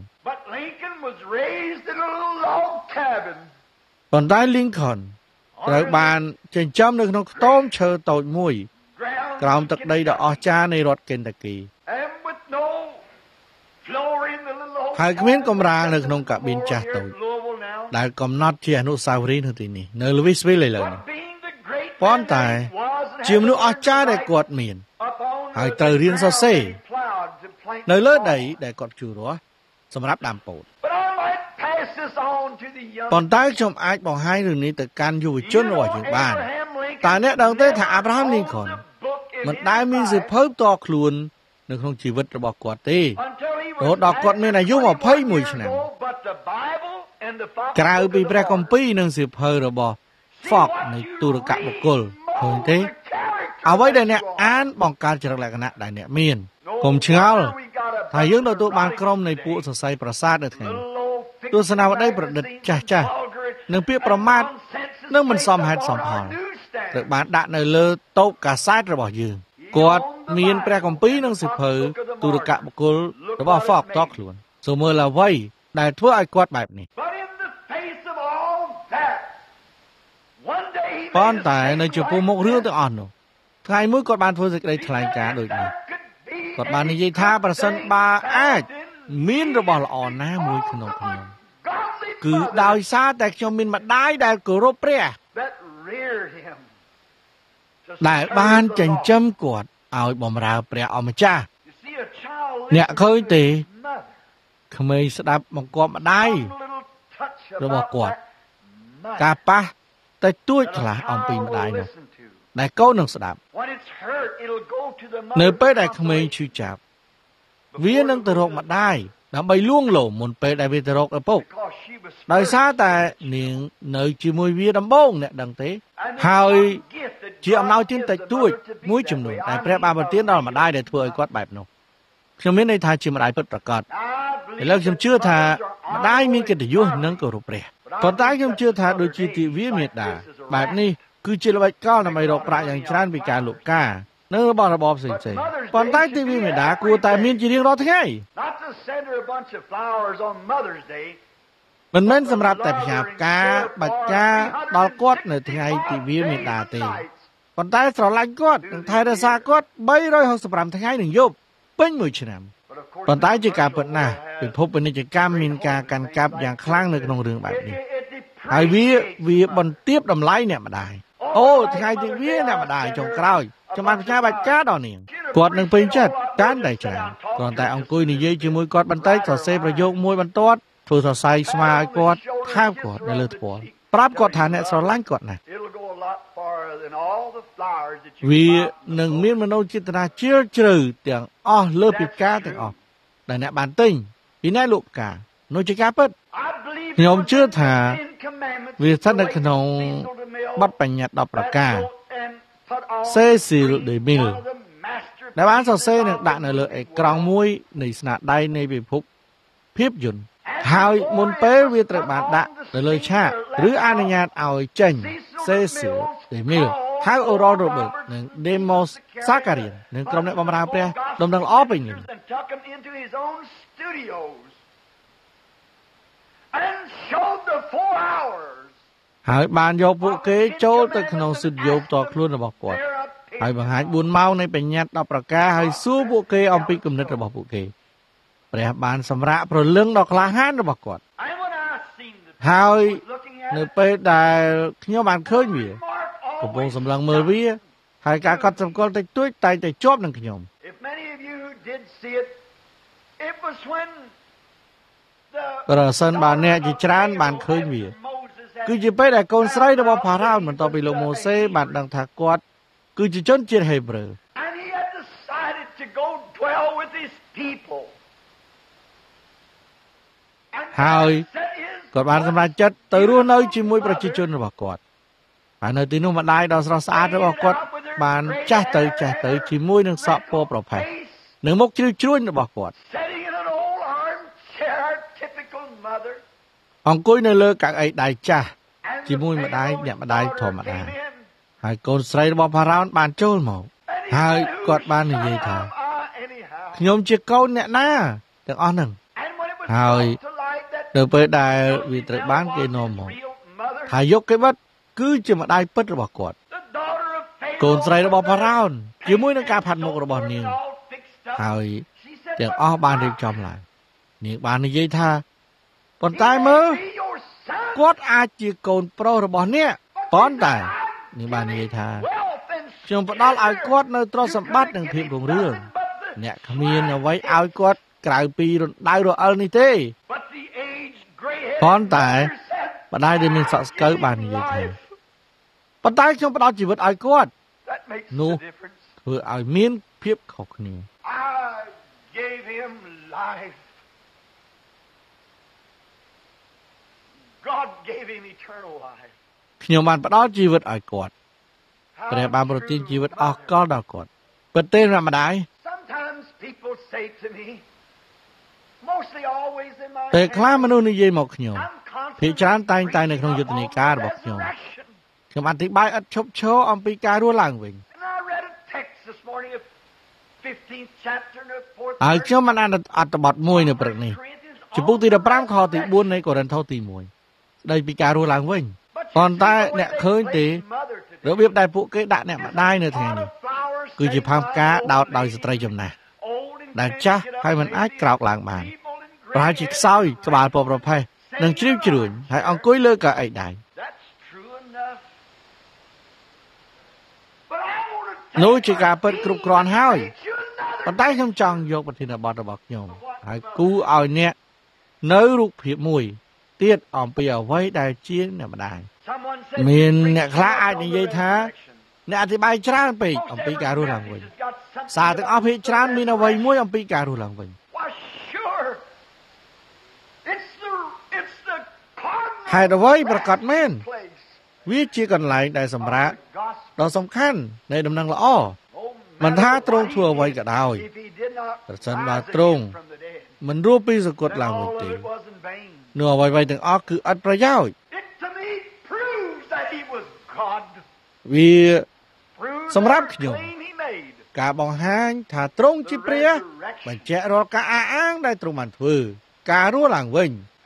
ប៉ុន្តែ Lincoln ត្រូវបានចិញ្ចឹមនៅក្នុងខ្ទមឈើតូចមួយក្រោមទឹកដីដ៏អស្ចារ្យនៃរដ្ឋ Kentucky ហើយគ្មានកម្រាលនៅក្នុងកាប៊ីនចាស់តូចដែលកំណត់ជាអនុស្សាវរីយ៍នៅទីនេះនៅ Louisville ឥឡូវនេះប៉ុន្តែជាមនុស្សអស្ចារ្យដែលគាត់មានហើយត្រូវរៀនសរសេរនៅលើដីដែលគាត់ជួររស់សម្រាប់ដាំពោតប៉ុន្តែខ្ញុំអាចបង្ហាញរឿងនេះទៅកាន់យុវជនរបស់យើងបានតើអ្នកដឹងទេថាអាប់រ៉ាហាំលីងខុនមិនដែលមានសិភៅតខ្លួននៅក្នុងជីវិតរបស់គាត់ទេរហូតដល់គាត់មានអាយុยี่สิบเอ็ดឆ្នាំក្រៅពីព្រះគម្ពីរនិងសិភៅរបស់ Fox នៃទូរកបុគ្គលឃើញទេអ្វីដែលអ្នកអានបង្កើតចរិតលក្ខណៈដែលអ្នកមានកុំឆ្ងល់ថាយើងទទួលបានក្រុមនៃពួកសរសៃប្រាសាទនៅថ្ងៃនេះទស្សនាវដ្តីប្រឌិតចាស់ចាស់និងពាក្យប្រមាថនិងមិនសមហេតុសមផលត្រូវបានដាក់នៅលើតូបកាសែតរបស់យើងគាត់មានព្រះគម្ពីរនិងសិភៅទូរកបុគ្គលរបស់ Fox តខ្លួនសូមមើលអ្វីដែលធ្វើឲ្យគាត់បែបនេះប៉ុន្តែនៅចំពោះមុខរឿងទាំងអស់នោះថ្ងៃមួយគាត់បានធ្វើសេចក្តីថ្លែងការណ៍ដូចនេះគាត់បាននិយាយថាប្រសិនបើអាចមានរបស់ល្អណាមួយក្នុងខ្ញុំគឺដោយសារតែខ្ញុំមានម្ដាយដែលគោរពព្រះដែលបានចិញ្ចឹមគាត់ឲ្យបម្រើព្រះអម្ចាស់អ្នកឃើញទេក្មេងស្ដាប់បង្គាប់ម្ដាយរបស់គាត់ការប៉ះតែទួចខ្លះអំពីម្ដាយនោះដែលកូននឹងស្ដាប់នៅពេលដែលក្មេងឈឺចាប់វានឹងទៅរកម្ដាយដើម្បីលួងលោមមុនពេលដែលវាទៅរកឪពុកដោយសារតែនាងនៅជាមួយវាដំបូងអ្នកដឹងទេហើយជាអំណោយទានតិចតួចមួយចំនួនតែព្រះបានប្រទានដល់ម្ដាយដែលធ្វើឲ្យគាត់បែបនោះខ្ញុំមានន័យថាជាម្ដាយពិតប្រាកដឥឡូវខ្ញុំជឿថាម្ដាយមានកិត្តិយសនិងគោរពព្រះប៉ុន្តែខ្ញុំជឿថាដូចជាទិវាមេដាបែបនេះគឺជាល្បិចកលដើម្បីរកប្រាក់យ៉ាងច្រើនពីការលក់ការនិងរបស់របរផ្សេងៗប៉ុន្តែទិវាមេដាគួរតែមានជារៀងរាល់ថ្ងៃមិនមែនសម្រាប់តែផ្ញើផ្កាបាច់ការដល់គាត់នៅថ្ងៃទិវាមេដាទេប៉ុន្តែស្រឡាញ់គាត់និងថែរក្សាគាត់បីរយហកសិបប្រាំថ្ងៃនឹងយប់ពេញមួយឆ្នាំប៉ុន្តែជាការពិតណាស់ពិភពពាណិជ្ជកម្មមានការកាន់កាប់យ៉ាងខ្លាំងនៅក្នុងរឿងបែបនេះហើយវាវាបន្ទាបតម្លៃអ្នកម្ដាយអូថ្ងៃទិវាអ្នកម្ដាយចុងក្រោយខ្ញុំបានផ្ញើបាច់ការដល់នាងគាត់នឹងពេញចិត្តកាន់តែច្រើនគ្រាន់តែអង្គុយនិយាយជាមួយគាត់បន្តិចសរសេរប្រយោគមួយបន្ទាត់ធ្វើសរសៃស្មាឲ្យគាត់ថែមគាត់នៅលើថ្ពាល់ប្រាប់គាត់ថាអ្នកស្រឡាញ់គាត់ណាស់វានឹងមានមនោចេតនាជ្រាលជ្រៅទាំងអស់លើពីផ្កាទាំងអស់ដែលអ្នកបានទិញពីអ្នកលក់ផ្កានោះជាការពិតខ្ញុំជឿថាវាស្ថិតនៅក្នុងបទបញ្ញត្តិដប់ប្រការសេស៊ីលដេមីលដែលបានសរសេរនិងដាក់នៅលើអេក្រង់មួយនៃស្នាដៃនៃពិភពភាពយន្តហើយមុនពេលវាត្រូវបានដាក់នៅលើឆាកឬអនុញ្ញាតឲ្យចេញសេស៊ីលដេមីលហៅអូរ៉លរ៉ូបឺតនិងដេម៉ូសសាការៀននិងក្រុមអ្នកបម្រើព្រះដំណឹងល្អពេញលេញហើយបានយកពួកគេចូលទៅក្នុងស្ទូឌីយោផ្ទាល់ខ្លួនរបស់គាត់ហើយបង្ហាញបួនម៉ោងនៃបញ្ញត្តិដប់ប្រការហើយសួរពួកគេអំពីគំនិតរបស់ពួកគេព្រះបានសម្រាកព្រលឹងដ៏ក្លាហានរបស់គាត់ហើយនៅពេលដែលខ្ញុំបានឃើញវាកំពុងសម្លឹងមើលវាហើយការកត់សម្គាល់តិចតួចតែតែជាប់នឹងខ្ញុំប្រសិនបើអ្នកជាច្រើនបានឃើញវាគឺជាពេលដែលកូនស្រីរបស់ផារ៉ោនបន្ទាប់ពីលោកម៉ូសេបានដឹងថាគាត់គឺជាជនជាតិហេប្រឺហើយគាត់បានសម្រេចចិត្តទៅរស់នៅជាមួយប្រជាជនរបស់គាត់ហើយនៅទីនោះម្ដាយដ៏ស្រស់ស្អាតរបស់គាត់បានចាស់ទៅចាស់ទៅជាមួយនឹងសក់ពណ៌ប្រផេះនិងមុខជ្រីវជ្រួញរបស់គាត់អង្គុយនៅលើកៅអីដៃចាស់ជាមួយម្ដាយអ្នកម្ដាយធម្មតាហើយកូនស្រីរបស់ផារ៉ោនបានចូលមកហើយគាត់បាននិយាយថាខ្ញុំជាកូនអ្នកណាទាំងអស់ហ្នឹងហើយនៅពេលដែលវាត្រូវបានគេនាំមកហើយយកគេបាត់គឺជាម្ដាយពិតរបស់គាត់កូនស្រីរបស់ផារ៉ោនជាមួយនឹងការផាត់មុខរបស់នាងហើយទាំងអស់បានរៀបចំឡើងនាងបាននិយាយថាប៉ុន្តែមើលគាត់អាចជាកូនប្រុសរបស់អ្នកប៉ុន្តែនាងបាននិយាយថាខ្ញុំផ្ដល់ឲ្យគាត់នៅទ្រព្យសម្បត្តិនិងភាពរុងរឿងអ្នកគ្មានអ្វីឲ្យគាត់ក្រៅពីរណ្ដៅរអិលនេះទេប៉ុន្តែម្ដាយដែលមានសក់ស្កូវបាននិយាយថាប៉ុន្តែខ្ញុំផ្ដល់ជីវិតឲ្យគាត់នោះធ្វើឲ្យមានភាពខុសគ្នា I gave him life. God gave him eternal life. ខ្ញុំបានផ្ដល់ជីវិតឲ្យគាត់ព្រះបានប្រទានជីវិតអស់កលដល់គាត់ពិតទេអ្នកម្ដាយ Sometimes people say to me, mostly always in my ពេលខ្លះមនុស្សនិយាយមកខ្ញុំភាគច្រើនតែងតែនៅក្នុងយុទ្ធនាការរបស់ខ្ញុំខ្ញុំអធិប្បាយឥតឈប់ឈរអំពីការរស់ឡើងវិញ I read a text this morning of fifteenth chapter in the fourth ហើយខ្ញុំបានអានអត្ថបទមួយនៅព្រឹកនេះជំពូកទីដប់ប្រាំខទីបួននៃកូរិនថូសទីមួយស្ដីពីការរស់ឡើងវិញប៉ុន្តែអ្នកឃើញទេរបៀបដែលពួកគេដាក់អ្នកម្ដាយនៅថ្ងៃនេះគឺជាផើងផ្កាដោតដោយស្ត្រីចំណាស់ដែលចាស់ហើយមិនអាចក្រោកឡើងបានប្រហែលជាខ្សោយក្បាលពណ៌ប្រផេះនិងជ្រីវជ្រួញហើយអង្គុយលើកៅអីដែរនោះជាការពិតគ្រប់គ្រាន់ហើយប៉ុន្តែខ្ញុំចង់យកប្រធានបទរបស់ខ្ញុំហើយគូឲ្យអ្នកនៅរូបភាពមួយទៀតអំពីអ្វីដែលជាអ្នកម្ដាយមានអ្នកខ្លះអាចនិយាយថាអ្នកអធិប្បាយច្រើនពេកអំពីការរស់ឡើងវិញសារទាំងអស់ភាគច្រើនមានអ្វីមួយអំពីការរស់ឡើងវិញហេតុអ្វីប្រកាសមែនវាជាកន្លែងដែលសម្រាប់ដ៏សំខាន់នៃដំណឹងល្អមិនថាទ្រង់ធ្វើអ្វីក៏ដោយប្រសិនបើទ្រង់មិនរស់ពីសគត់ឡើងវិញទេនោះអ្វីៗទាំងអស់គឺឥតប្រយោជន៍វាសម្រាប់ខ្ញុំការបង្ហាញថាទ្រង់ជាព្រះបញ្ជាក់រាល់ការអះអាងដែលទ្រង់បានធ្វើការរស់ឡើងវិញ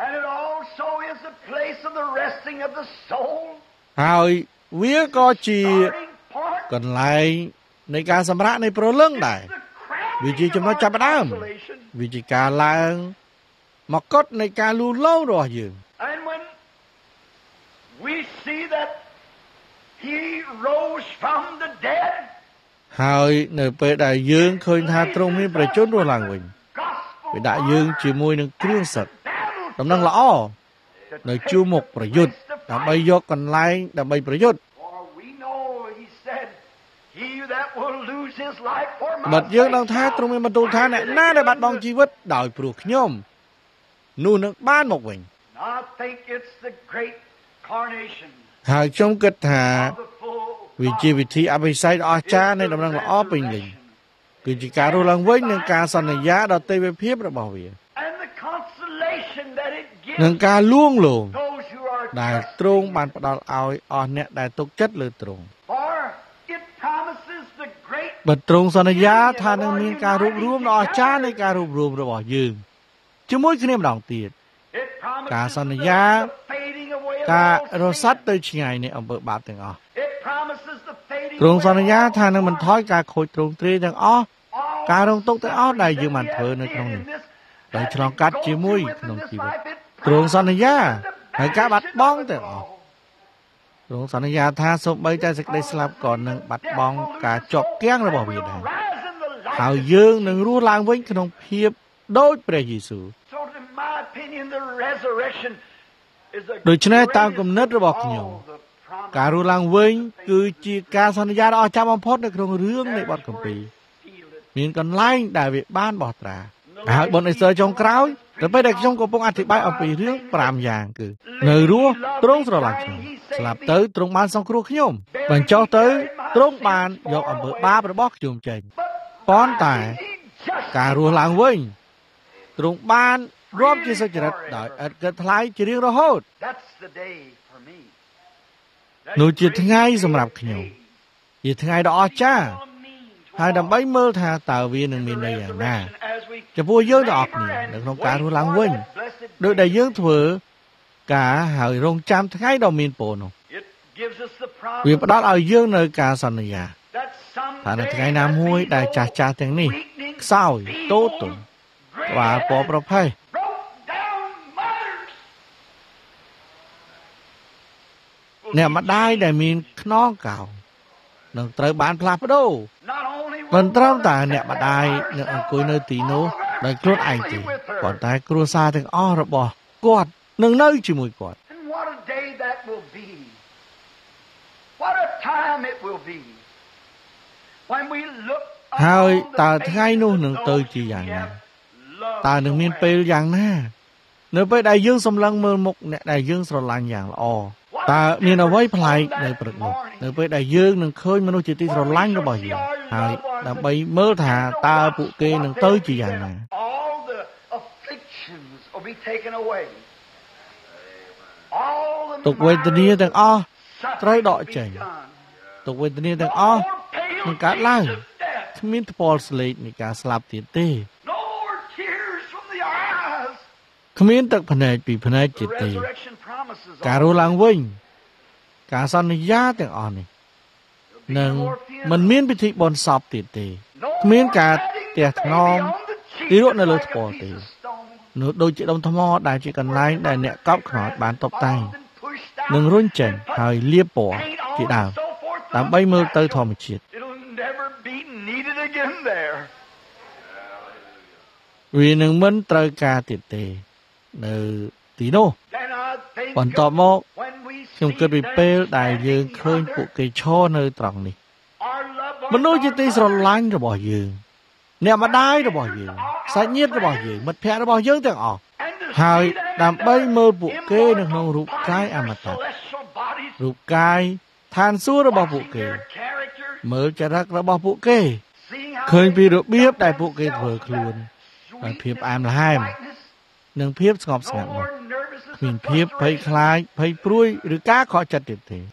ហើយវាក៏ជាកន្លែងនៃការសម្រាកនៃព្រលឹងដែរវាជាចំណុចចាប់ផ្ដើមវាជាការឡើងមកកត់នៃការលូឡូរបស់យើងហើយនៅពេលដែលយើងឃើញថាទ្រង់មានប្រជញ្ញរស់ឡើងវិញវាដាក់យើងជាមួយនឹងគ្រឿងសឹកដំណឹងល្អនៅជួរមុខប្រយុទ្ធដើម្បីយកកន្លែងដើម្បីប្រយុទ្ធបាត់យើងដឹងថាទ្រង់មានបន្ទូលថាអ្នកណាដែលបាត់បង់ជីវិតដោយព្រោះខ្ញុំនោះនឹងបានមកវិញហើយខ្ញុំគិតថាវាជាវិធីអភិសេកដ៏អស្ចារ្យនៃដំណឹងល្អពេញលេញគឺជាការរស់ឡើងវិញនិងការសន្យាដ៏ទេវភាពរបស់វានិងការលួងលោមដែលទ្រង់បានផ្ដល់ឲ្យអស់អ្នកដែលទុកចិត្តលើទ្រង់បើទ្រង់សន្យាថានឹងមានការរួបរวมដ៏អស្ចារ្យនៃការរួបរวมរបស់យើងជាមួយគ្នាម្ដងទៀតការសន្យាការរសាត់ទៅឆ្ងាយនៃអំពើបាបទាំងអស់ទ្រង់សន្យាថានឹងបន្ថយការខូចទ្រង់ទ្រាយទាំងអស់ការរងទុក្ខទាំងអស់ដែលយើងបានធ្វើនៅក្នុងនេះដោយឆ្លងកាត់ជាមួយក្នុងជីវិតទ្រង់សន្យាហើយការបាត់បង់ទាំងអស់ទ្រង់សន្យាថាសូម្បីតែសេចក្តីស្លាប់ក៏នឹងបាត់បង់ការជាប់គាំងរបស់វាដែរហើយយើងនឹងរស់ឡើងវិញក្នុងភាពដូចព្រះយេស៊ូវដូច្នេះតាមគំនិតរបស់ខ្ញុំការរស់ឡើងវិញគឺជាការសន្យាដ៏អស្ចារ្យបំផុតនៅក្នុងរឿងនៃបទគម្ពីរមានកន្លែងដែលវាបានបោះត្រាហើយបុណ្យអេសឺចុងក្រោយទៅពេលដែលខ្ញុំកំពុងអធិប្បាយអំពីរឿងប្រាំយ៉ាងគឺនៅរស់ទ្រង់ស្រឡាញ់ខ្ញុំស្លាប់ទៅទ្រង់បានសង្គ្រោះខ្ញុំបញ្ចុះទៅទ្រង់បានយកអំពើបាបរបស់ខ្ញុំចេញប៉ុន្តែការរស់ឡើងវិញទ្រង់បានរាប់ជាសុចរិតដោយឥតគិតថ្លៃជារៀងរហូតនោះជាថ្ងៃសម្រាប់ខ្ញុំជាថ្ងៃដ៏អស្ចារ្យហើយដើម្បីមើលថាតើវានឹងមានន័យយ៉ាងណាចំពោះយើងទាំងអស់គ្នានៅក្នុងការរស់ឡើងវិញដោយដែលយើងធ្វើការហើយរងចាំថ្ងៃដ៏មានពរនោះវាផ្ដល់ឲ្យយើងនៅការសន្យាថានៅថ្ងៃណាមួយដែលចាស់ចាស់ទាំងនេះខ្សោយតូចទន់ក្បាលពណ៌ប្រផេះអ្នកម្ដាយដែលមានខ្នងកោងនឹងត្រូវបានផ្លាស់ប្ដូរមិនត្រឹមតែអ្នកម្ដាយនឹងអង្គុយនៅទីនោះដោយខ្លួនឯងទេប៉ុន្តែគ្រួសារទាំងអស់របស់គាត់នឹងនៅជាមួយគាត់ហើយតើថ្ងៃនោះនឹងទៅជាយ៉ាងណាតើនឹងមានពេលយ៉ាងណានៅពេលដែលយើងសម្លឹងមើលមុខអ្នកដែលយើងស្រឡាញ់យ៉ាងល្អតើមានអ្វីប្លែកនៅព្រឹកនោះនៅពេលដែលយើងនឹងឃើញមនុស្សជាទីស្រឡាញ់របស់យើងហើយដើម្បីមើលថាតើពួកគេនឹងទៅជាយ៉ាងណាទុក្ខវេទនាទាំងអស់ត្រូវដកចេញទុក្ខវេទនាទាំងអស់នឹងកើតឡើងគ្មានថ្ពាល់ស្លេកនៃការស្លាប់ទៀតទេគ្មានទឹកភ្នែកពីភ្នែកទៀតទេការរស់ឡើងវិញការសន្យាទាំងអស់នេះនឹងមិនមានពិធីបុណ្យសពទៀតទេគ្មានការទះថ្នមទីរក់នៅលើថ្ពាល់ទេនោះដូចជាដុំថ្មដែលជាកន្លែងដែលអ្នកកប់ខ្នើតបានតុបតែងនឹងរុញចេញហើយលាបពណ៌ជាដើមដើម្បីមើលទៅធម្មជាតិវានឹងមិនត្រូវការទៀតទេនៅទីនោះបន្ទាប់មកខ្ញុំគិតពីពេលដែលយើងឃើញពួកគេឈរនៅត្រង់នេះមនុស្សជាទីស្រឡាញ់របស់យើងអ្នកម្ដាយរបស់យើងសាច់ញាតិរបស់យើងមិត្តភ័ក្តិរបស់យើងទាំងអស់ហើយដើម្បីមើលពួកគេនៅក្នុងរូបកាយអមតៈរូបកាយឋានសួគ៌របស់ពួកគេមើលចរិតរបស់ពួកគេឃើញពីរបៀបដែលពួកគេធ្វើខ្លួនហើយភាពផ្អែមល្ហែមនិងភាពស្ងប់ស្ងាត់នោះគ្មានភាពភ័យខ្លាចភ័យព្រួយឬការខកចិត្តទៀតទេ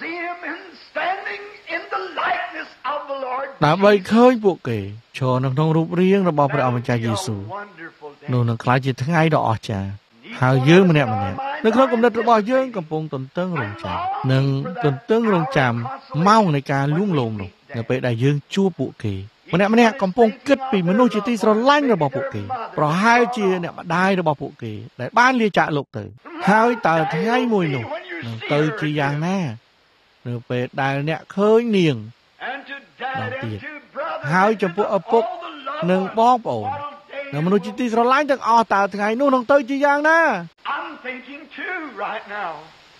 ដើម្បីឃើញពួកគេឈរនៅក្នុងរូបរាងរបស់ព្រះអម្ចាស់យេស៊ូវនោះនឹងក្លាយជាថ្ងៃដ៏អស្ចារ្យហើយយើងម្នាក់ម្នាក់នៅក្នុងគំនិតរបស់យើងកំពុងទន្ទឹងរង់ចាំនិងទន្ទឹងរង់ចាំម៉ោងនៃការលួងលោមនោះនៅពេលដែលយើងជួបពួកគេម្នាក់ម្នាក់កំពុងគិតពីមនុស្សជាទីស្រឡាញ់របស់ពួកគេប្រហែលជាអ្នកម្ដាយរបស់ពួកគេដែលបានលាចាកលោកទៅហើយតើថ្ងៃមួយនោះនឹងទៅជាយ៉ាងណានៅពេលដែលអ្នកឃើញនាងដល់ទៀតហើយចំពោះឪពុកនិងបងប្អូននិងមនុស្សជាទីស្រឡាញ់ទាំងអស់តើថ្ងៃនោះនឹងទៅជាយ៉ាងណា I'm thinking too right now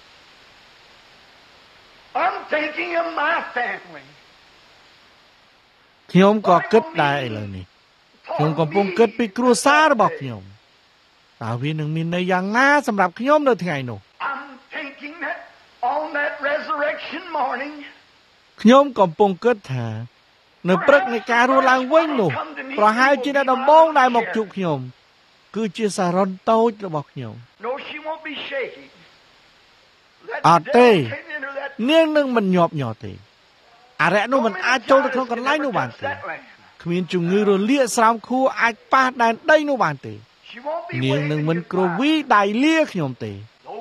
I'm thinking of my family ខ្ញុំក៏គិតដែរឥឡូវនេះខ្ញុំកំពុងគិតពីគ្រួសាររបស់ខ្ញុំតើវានឹងមានន័យយ៉ាងណាសម្រាប់ខ្ញុំនៅថ្ងៃនោះ I'm thinking that on that resurrection morning ខ្ញុំកំពុងគិតថានៅព្រឹកនៃការរស់ឡើងវិញនោះប្រហែលជាអ្នកដំបងដែលមកជួបខ្ញុំគឺជាសារ៉ុនតូចរបស់ខ្ញុំ No she won't be shaky អត់ទេនាងនឹងមិនញាប់ញ័រទេអរិយនោះមិនអាចចូលទៅក្នុងកន្លែងនោះបានទេគ្មានជំងឺរលាកស្រោមខួរអាចប៉ះដែនដីនោះបានទេនាងនឹងមិនគ្រវីដៃលាខ្ញុំទេ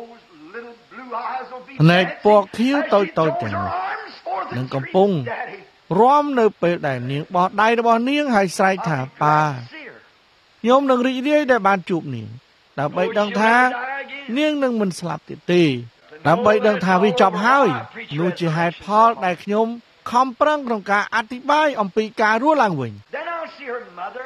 ភ្នែកពណ៌ខៀវតូចតូចទាំងនោះនឹងកំពុងរំនៅពេលដែលនាងបោះដៃរបស់នាងហើយស្រែកថាប៉ាខ្ញុំនឹងរីករាយដែលបានជួបនាងដើម្បីដឹងថានាងនឹងមិនស្លាប់ទៀតទេដើម្បីដឹងថាវាចប់ហើយនោះជាហេតុផលដែលខ្ញុំខំប្រឹងក្នុងការអធិប្បាយអំពីការរស់ឡើងវិញ Then I'll see her mother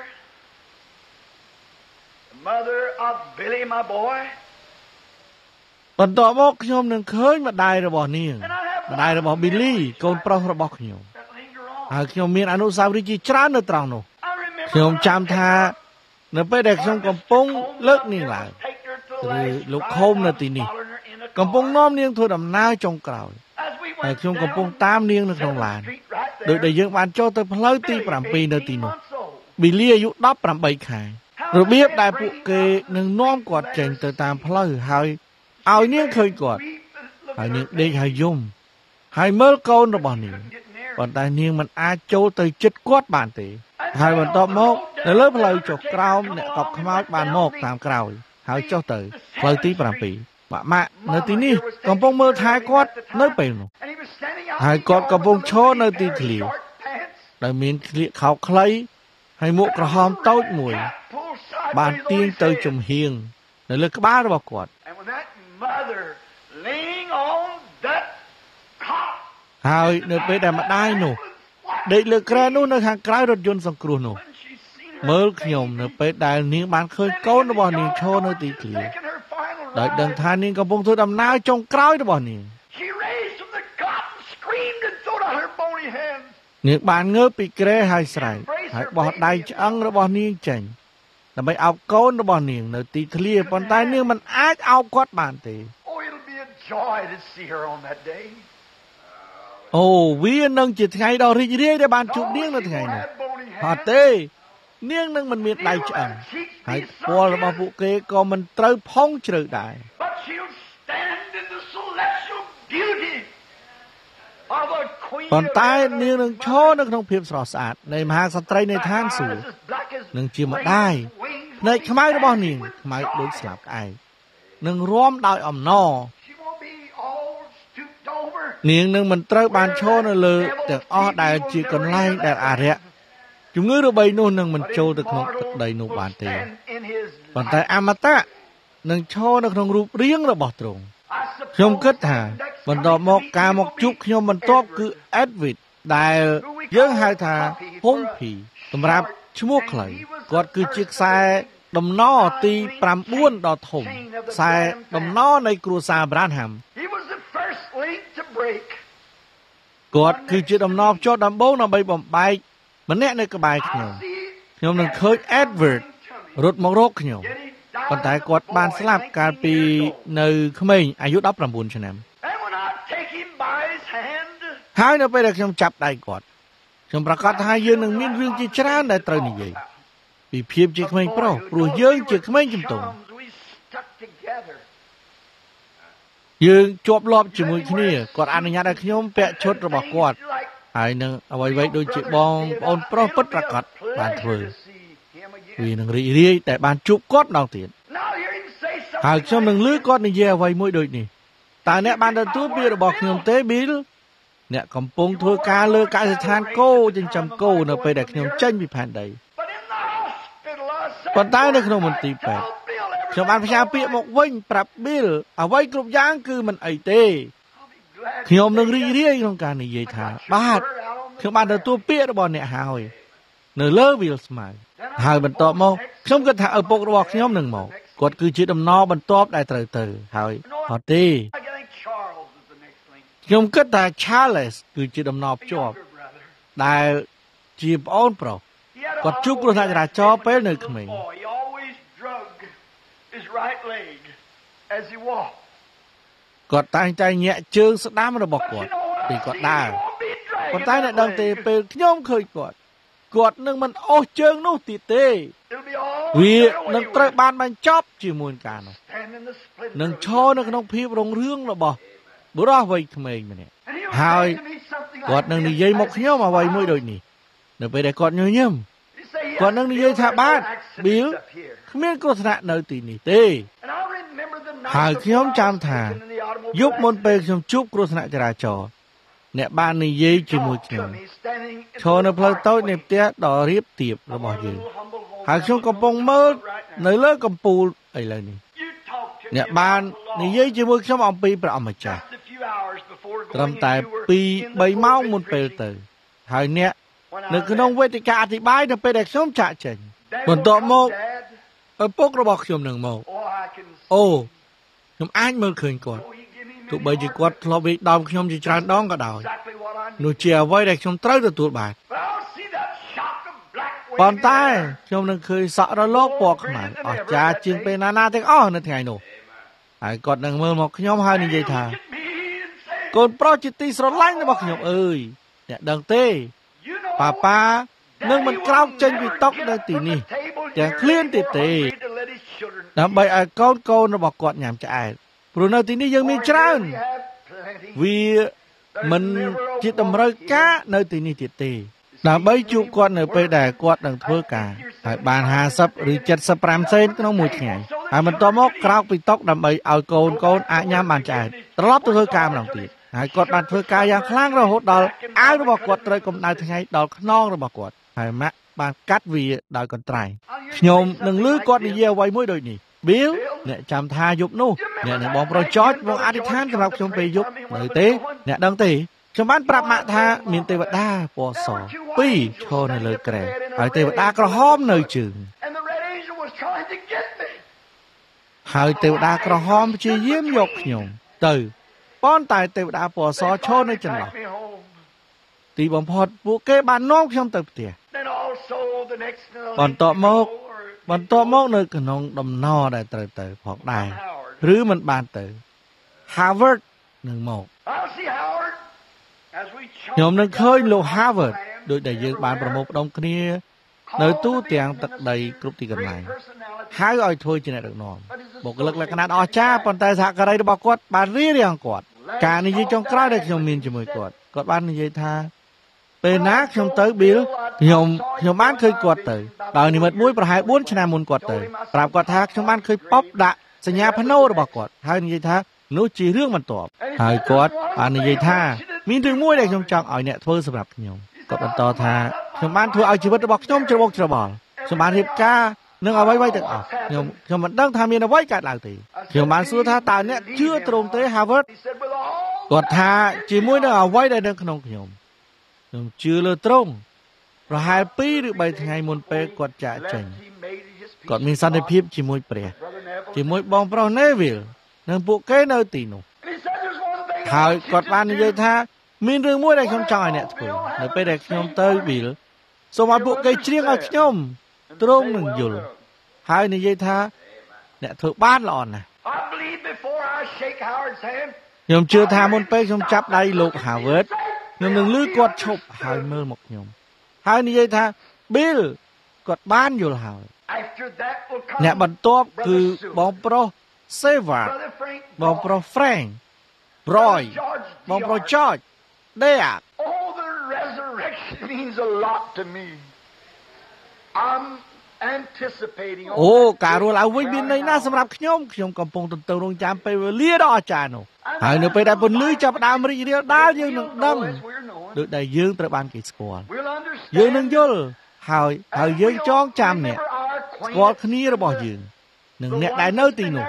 the mother of Billy my boy បន្ទាប់មកខ្ញុំនឹងឃើញម្ដាយរបស់នាងម្ដាយរបស់ Billy កូនប្រុសរបស់ខ្ញុំហើយខ្ញុំមានអនុស្សាវរីយ៍ជាច្រើននៅត្រង់នោះខ្ញុំចាំថានៅពេលដែលខ្ញុំកំពុងលើកនាងឡើងឬលោកខុំនៅទីនេះកំពុងនាំនាងធ្វើដំណើរចុងក្រោយហើយខ្ញុំកំពុងតាមនាងនៅក្នុងឡានដោយដែលយើងបានចូលទៅផ្លូវទី7នៅទីនោះ Billy អាយុដប់ប្រាំបីខែរបៀបដែលពួកគេនឹងនាំគាត់ចេញទៅតាមផ្លូវហើយឲ្យនាងឃើញគាត់ហើយនាងដេកហើយយំហើយមើលកូនរបស់នាងប៉ុន្តែនាងមិនអាចចូលទៅជិតគាត់បានទេហើយបន្ទាប់មកនៅលើផ្លូវចុះក្រោមអ្នកកប់ខ្មោចបានមកតាមក្រោយហើយចុះទៅផ្លូវទី7ម៉ាក់ម៉ាក់នៅទីនេះកំពុងមើលថែគាត់នៅពេលនោះហើយគាត់កំពុងឈរនៅទីធ្លាដែលមានស្លៀកខោខ្លីហើយមួកក្រហមតូចមួយបានទាញទៅចំហៀងនៅលើក្បាលរបស់គាត់ហើយនៅពេលដែលម្ដាយនោះដេកលើគ្រែនោះនៅខាងក្រៅរថយន្តសង្គ្រោះនោះមើលខ្ញុំនៅពេលដែលនាងបានឃើញកូនរបស់នាងឈរនៅទីធ្លាដោយដឹងថានាងកំពុងធ្វើដំណើរចុងក្រោយរបស់នាងនាងបានងើបពីគ្រែហើយស្រែកហើយបោះដៃឆ្អឹងរបស់នាងចេញដើម្បីអោបកូនរបស់នាងនៅទីធ្លាប៉ុន្តែនាងមិនអាចអោបគាត់បានទេអូវានឹងជាថ្ងៃដ៏រីករាយដែលបានជួបនាងនៅថ្ងៃនោះអត់ទេនាងនឹងមិនមានដៃឆ្អឹងហើយពណ៌របស់ពួកគេក៏មិនត្រូវផុងជ្រៅដែរប៉ុន្តែនាងនឹងឈរនៅក្នុងភាពស្រស់ស្អាតនៃមហាក្សត្រីនៃឋានសួគ៌នឹងជាម្ដាយភ្នែកខ្មៅរបស់នាងខ្មៅដូចស្លាបក្អែកនឹងរាំដោយអំណរនាងនឹងមិនត្រូវបានឈរនៅលើទាំងអស់ដែលជាកន្លែងដែលអារក្សជំងឺរបេងនោះនឹងមិនចូលទៅក្នុងទឹកដីនោះបានទេប៉ុន្តែអមតៈនឹងឈរនៅក្នុងរូបរាងរបស់ទ្រង់ខ្ញុំគិតថាបន្ទាប់មកការមកជួបខ្ញុំបន្ទាប់គឺ Edward ដែលយើងហៅថា Humpy សម្រាប់ឈ្មោះខ្លីគាត់គឺជាខ្សែដំណរទីប្រាំបួនដ៏ធំខ្សែដំណរនៃគ្រួសារ Branham គាត់គឺជាដំណរភ្ជាប់ដំបូងដើម្បីបំបែកម្នាក់នៅក្បែរខ្ញុំខ្ញុំនឹងឃើញ Edward រត់មករកខ្ញុំប៉ុន្តែគាត់បានស្លាប់កាលពីនៅក្មេងអាយុដប់ប្រាំបួនឆ្នាំហើយនៅពេលដែលខ្ញុំចាប់ដៃគាត់ខ្ញុំប្រកាសថាយើងនឹងមានរឿងជាច្រើនដែលត្រូវនិយាយពីភាពជាក្មេងប្រុសព្រោះយើងជាក្មេងជំទង់យើងជាប់លាប់ជាមួយគ្នាគាត់អនុញ្ញាតឲ្យខ្ញុំពាក់ឈុតរបស់គាត់ហើយនឹងអ្វីៗដូចជាបងប្អូនប្រុសពិតប្រាកដបានធ្វើវានឹងរីករាយតែបានជួបគាត់ម្ដងទៀតហើយខ្ញុំនឹងឮគាត់និយាយអ្វីមួយដូចនេះតើអ្នកបានទទួលពាក្យរបស់ខ្ញុំទេ Bill អ្នកកំពុងធ្វើការលើកសិដ្ឋានគោចិញ្ចឹមគោនៅពេលដែលខ្ញុំចេញពីផែនដីប៉ុន្តែនៅក្នុងមន្ទីរពេទ្យខ្ញុំបានផ្សាយពាក្យមកវិញប្រាប់ Bill អ្វីគ្រប់យ៉ាងគឺមិនអីទេខ្ញុំនឹងរីករាយក្នុងការនិយាយថាបាទខ្ញុំបានទទួលពាក្យរបស់អ្នកហើយនៅលើ Will ស្មៅហើយបន្ទាប់មកខ្ញុំគិតថាឪពុករបស់ខ្ញុំនឹងមកគាត់គឺជាដំណរបន្ទាប់ដែលត្រូវទៅហើយអត់ទេខ្ញុំគិតថា Charles គឺជាដំណរភ្ជាប់ដែលជាប្អូនប្រុសគាត់ជួបគ្រោះថ្នាក់ចរាចរណ៍ពេលនៅក្មេងគាត់តែងតែញាក់ជើងស្ដាំរបស់គាត់ពេលគាត់ដើរប៉ុន្តែអ្នកដឹងទេពេលខ្ញុំឃើញគាត់គាត់នឹងមិនអូសជើងនោះទៀតទេវានឹងត្រូវបានបញ្ចប់ជាមួយការនោះនឹងឈរនៅក្នុងភាពរុងរឿងរបស់បុរសវ័យក្មេងម្នាក់ហើយគាត់នឹងនិយាយមកខ្ញុំអ្វីមួយដូចនេះនៅពេលដែលគាត់ញញឹមគាត់នឹងនិយាយថាបាទ Bill គ្មានគ្រោះថ្នាក់នៅទីនេះទេហើយខ្ញុំចាំថាយប់មុនពេលខ្ញុំជួបគ្រោះថ្នាក់ចរាចរណ៍អ្នកបាននិយាយជាមួយខ្ញុំឈរនៅផ្លូវតូចនៃផ្ទះដ៏រាបទាបរបស់យើងហើយខ្ញុំកំពុងមើលនៅលើកំពូលឥឡូវនេះអ្នកបាននិយាយជាមួយខ្ញុំអំពីព្រះអម្ចាស់ត្រឹមតែពីរបីម៉ោងមុនពេលទៅហើយអ្នកនៅក្នុងវេទិកាអធិប្បាយនៅពេលដែលខ្ញុំចាក់ចេញបន្ទាប់មកឪពុករបស់ខ្ញុំនឹងមកអូខ្ញុំអាចមើលឃើញគាត់ទោះបីជាគាត់ធ្លាប់វាយដំខ្ញុំជាច្រើនដងក៏ដោយនោះជាអ្វីដែលខ្ញុំត្រូវទទួលបានប៉ុន្តែខ្ញុំនឹងឃើញសក់រលកពណ៌ខ្មៅអស្ចារ្យជាងពេលណាណាទាំងអស់នៅថ្ងៃនោះហើយគាត់នឹងមើលមកខ្ញុំហើយនិយាយថាកូនប្រុសជាទីស្រឡាញ់របស់ខ្ញុំអើយអ្នកដឹងទេប៉ាប៉ានឹងមិនក្រោកចេញពីតុនៅទីនេះទាំងឃ្លានទៀតទេដើម្បីឲ្យកូនកូនរបស់គាត់ញ៉ាំឆ្អែតព្រោះនៅទីនេះយើងមានច្រើនវាមិនជាតម្រូវការនៅទីនេះទៀតទេដើម្បីជួបគាត់នៅពេលដែលគាត់នឹងធ្វើការហើយបានហាសិបឬเจ็ดสิบห้าសេនក្នុងមួយថ្ងៃហើយបន្ទាប់មកក្រោកពីតុដើម្បីឲ្យកូនកូនអាចញ៉ាំបានឆ្អែតត្រឡប់ទៅធ្វើការម្ដងទៀតហើយគាត់បានធ្វើការយ៉ាងខ្លាំងរហូតដល់អាវរបស់គាត់ត្រូវកម្ដៅថ្ងៃដល់ខ្នងរបស់គាត់ហើយម៉ាក់បានកាត់វាដោយកន្ត្រៃខ្ញុំនឹងឮគាត់និយាយអ្វីមួយដូចនេះ Bill អ្នកចាំថាយប់នោះអ្នកនឹងបងប្រុសចតមកអធិដ្ឋានសម្រាប់ខ្ញុំពេលយប់នៅទេអ្នកដឹងទេខ្ញុំបានប្រាប់ម៉ាក់ថាមានទេវតាពណ៌សពីរឈរនៅលើគ្រែហើយទេវតាក្រហមនៅជើងហើយទេវតាក្រហមព្យាយាមយកខ្ញុំទៅប៉ុន្តែទេវតាពណ៌សឈរនៅចន្លោះទីបំផុតពួកគេបាននាំខ្ញុំទៅផ្ទះបន្ទាប់មកបន្ទាប់មកនៅក្នុងដំណរដែលត្រូវទៅផងដែរឬមិនបានទៅ Harvard នឹងមកខ្ញុំនឹងឃើញលោក Harvard ដោយដែលយើងបានប្រមូលផ្ដុំគ្នានៅទូទាំងទឹកដីគ្រប់ទីកន្លែងហៅឲ្យធ្វើជាអ្នកដឹកនាំបុគ្គលិកលក្ខណៈអស្ចារ្យប៉ុន្តែសហការីរបស់គាត់បានរៀបរៀងគាត់ការនិយាយចុងក្រោយដែលខ្ញុំមានជាមួយគាត់គាត់បាននិយាយថាពេលណាខ្ញុំទៅ Bill ខ្ញុំខ្ញុំបានឃើញគាត់ទៅដោយនិមិត្តមួយប្រហែលបួនឆ្នាំមុនគាត់ទៅប្រាប់គាត់ថាខ្ញុំបានឃើញប៉ុបដាក់សញ្ញាភ្នោរបស់គាត់ហើយនិយាយថានោះជារឿងបន្ទាប់ហើយគាត់បាននិយាយថាមានរឿងមួយដែលខ្ញុំចង់ឲ្យអ្នកធ្វើសម្រាប់ខ្ញុំគាត់បន្តថាខ្ញុំបានធ្វើឲ្យជីវិតរបស់ខ្ញុំច្របូកច្របល់ខ្ញុំបានរៀបការនឹងអ្វីៗទាំងអស់ខ្ញុំខ្ញុំមិនដឹងថាមានអ្វីកើតឡើងទេខ្ញុំបានសួរថាតើអ្នកជឿត្រង់ទេ Harvard គាត់ថាជាមួយនឹងអ្វីដែលនៅក្នុងខ្ញុំខ្ញុំជឿលើត្រង់ប្រហែលពីរឬបីថ្ងៃមុនពេលគាត់ចាកចេញគាត់មានសន្តិភាពជាមួយព្រះជាមួយបងប្រុស Neville និងពួកគេនៅទីនោះហើយគាត់បាននិយាយថាមានរឿងមួយដែលខ្ញុំចង់ឲ្យអ្នកធ្វើនៅពេលដែលខ្ញុំទៅ Bill សូមឲ្យពួកគេច្រៀងឲ្យខ្ញុំទ្រង់នឹងយល់ហើយនិយាយថាអ្នកធ្វើបានល្អណាស់ខ្ញុំជឿថាមុនពេលខ្ញុំចាប់ដៃលោក Harvard ខ្ញុំនឹងលឺគាត់ឈប់ហើយមើលមកខ្ញុំហើយនិយាយថា Bill គាត់បានយល់ហើយអ្នកបន្ទាប់គឺបងប្រុស Sevard បងប្រុស Frank Roy បងប្រុស George Deak Oh, the resurrection means a lot to me. I'm anticipating អូការរស់ឡើងវិញមានន័យណាស់សម្រាប់ខ្ញុំខ្ញុំកំពុងទន្ទឹងរង់ចាំពេលវេលាដ៏អស្ចារ្យនោះហើយនៅពេលដែលពន្លឺចាប់ផ្ដើមរីករាលដាលយើងនឹងដឹងដូចដែលយើងត្រូវបានគេស្គាល់យើងនឹងយល់ហើយហើយយើងចងចាំអ្នកស្គាល់គ្នារបស់យើងនិងអ្នកដែលនៅទីនោះ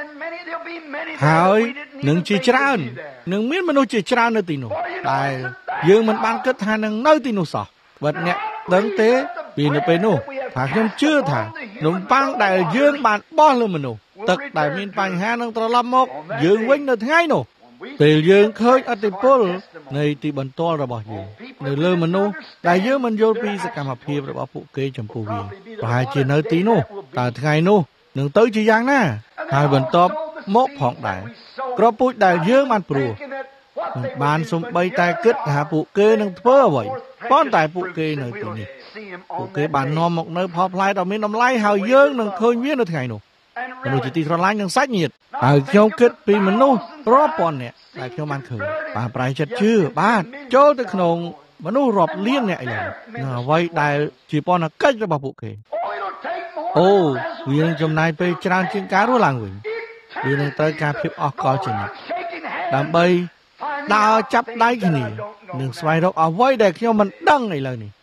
ហើយនឹងជាច្រើននឹងមានមនុស្សជាច្រើននៅទីនោះដែលយើងមិនបានគិតថានឹងនៅទីនោះសោះបើអ្នកដឹងទេពីនៅពេលនោះថាខ្ញុំជឿថានំប៉័ងដែលយើងបានបោះលើមនុស្សទឹកដែលមានបញ្ហានឹងត្រឡប់មកយើងវិញនៅថ្ងៃនោះពេលយើងឃើញអតិពលនៃទីបន្ទាល់របស់យើងនៅលើមនុស្សដែលយើងមិនយល់ពីសកម្មភាពរបស់ពួកគេចំពោះវាប្រហែលជានៅទីនោះតើថ្ងៃនោះនឹងទៅជាយ៉ាងណាហើយបន្ទាប់មកផងដែរក្របពូជដែលយើងបានព្រោះមិនបានសំបីតែគិតថាពួកគេនឹងធ្វើអ្វីប៉ុន្តែពួកគេនៅទីនេះពួកគេបាននាំមកនៅផលផ្លែដ៏មានតម្លៃហើយយើងនឹងឃើញវានៅថ្ងៃនោះមនុស្សជាទីស្រឡាញ់និងសាច់ញាតិហើយខ្ញុំគិតពីមនុស្សរាប់ពាន់នាក់ដែលខ្ញុំបានឃើញបានប្រែចិត្តជឿបានចូលទៅក្នុងមនុស្សរាប់លាននាក់ឥឡូវនៅអ្វីដែលជាពន្ធកិច្ចរបស់ពួកគេអូវានឹងចំណាយពេលច្រើនជាងការរស់ឡើងវិញវានឹងត្រូវការភាពអស់កលជានិច្ចដើម្បីដើរចាប់ដៃគ្នានិងស្វែងរកអ្វីដែលខ្ញុំមិនដឹងឥឡូវនេះ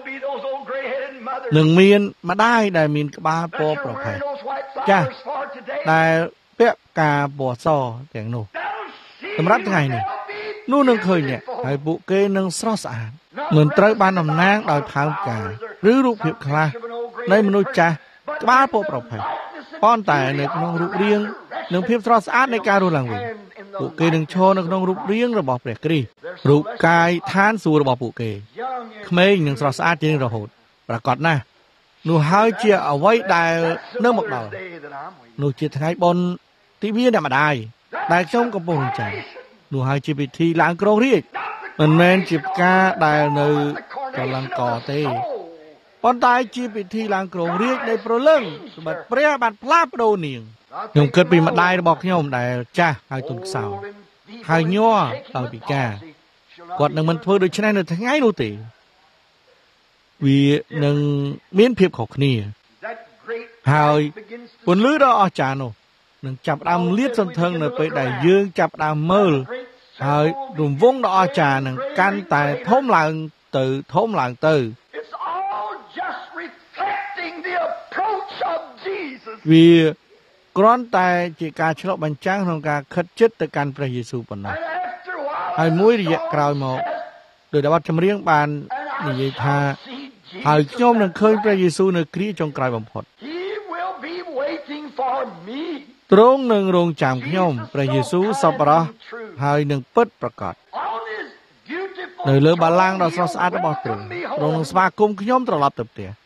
នឹងមានម្ដាយដែលមានក្បាលពណ៌ប្រផេះចាស់ដែលពាក់ផ្កាពណ៌សទាំងនោះសម្រាប់ថ្ងៃនេះនោះនឹងឃើញអ្នកហើយពួកគេនឹងស្រស់ស្អាតមិនត្រូវបានតំណាងដោយផើងផ្កាឬរូបភាពខ្លះនៃមនុស្សចាស់ក្បាលពណ៌ប្រផេះប៉ុន្តែនៅក្នុងរូបរាងនិងភាពស្រស់ស្អាតនៃការរស់ឡើងវិញពួកគេនឹងឈរនៅក្នុងរូបរាងរបស់ព្រះគ្រីស្ទរូបកាយឋានសួគ៌របស់ពួកគេក្មេងនិងស្រស់ស្អាតជាងរហូតប្រកបណាស់នោះហើយជាអ្វីដែលនៅមកដល់នោះជាថ្ងៃបុណ្យទិវាអ្នកម្ដាយដែលខ្ញុំកំពុងរំចាំនោះហើយជាពិធីឡើងគ្រងរាជ្យមិនមែនជាផ្កាដែលនៅកលង្កទេប៉ុន្តែជាពិធីឡើងគ្រងរាជ្យនៃព្រលឹងសម្បត្តិព្រះបានផ្លាស់ប្ដូរនាងខ្ញុំគិតពីម្ដាយរបស់ខ្ញុំដែលចាស់ហើយទុនខ្សោយហើយញ័រដោយពិការគាត់នឹងមិនធ្វើដូច្នេះនៅថ្ងៃនោះទេវានឹងមានភាពខុសគ្នាហើយពន្លឺដ៏អស្ចារ្យនោះនឹងចាប់ផ្ដើមលាតសន្ធឹងនៅពេលដែលយើងចាប់ផ្ដើមមើលហើយរង្វង់ដ៏អស្ចារ្យនឹងកាន់តែធំឡើងទៅធំឡើងទៅវាគ្រាន់តែជាការឆ្លុះបញ្ចាំងក្នុងការខិតជិតទៅកាន់ព្រះយេស៊ូវប៉ុណ្ណោះហើយមួយរយៈក្រោយមកដោយដែលបទចម្រៀងបាននិយាយថាហើយខ្ញុំនឹងឃើញព្រះយេស៊ូវនៅគ្រាចុងក្រោយបំផុតទ្រង់នឹងរងចាំខ្ញុំព្រះយេស៊ូវសប្បុរសហើយនឹងពិតប្រាកដនៅលើបល្ល័ង្កដ៏ស្រស់ស្អាតរបស់ទ្រង់ទ្រង់នឹងស្វាគមន៍ខ្ញុំត្រឡប់ទៅផ្ទះ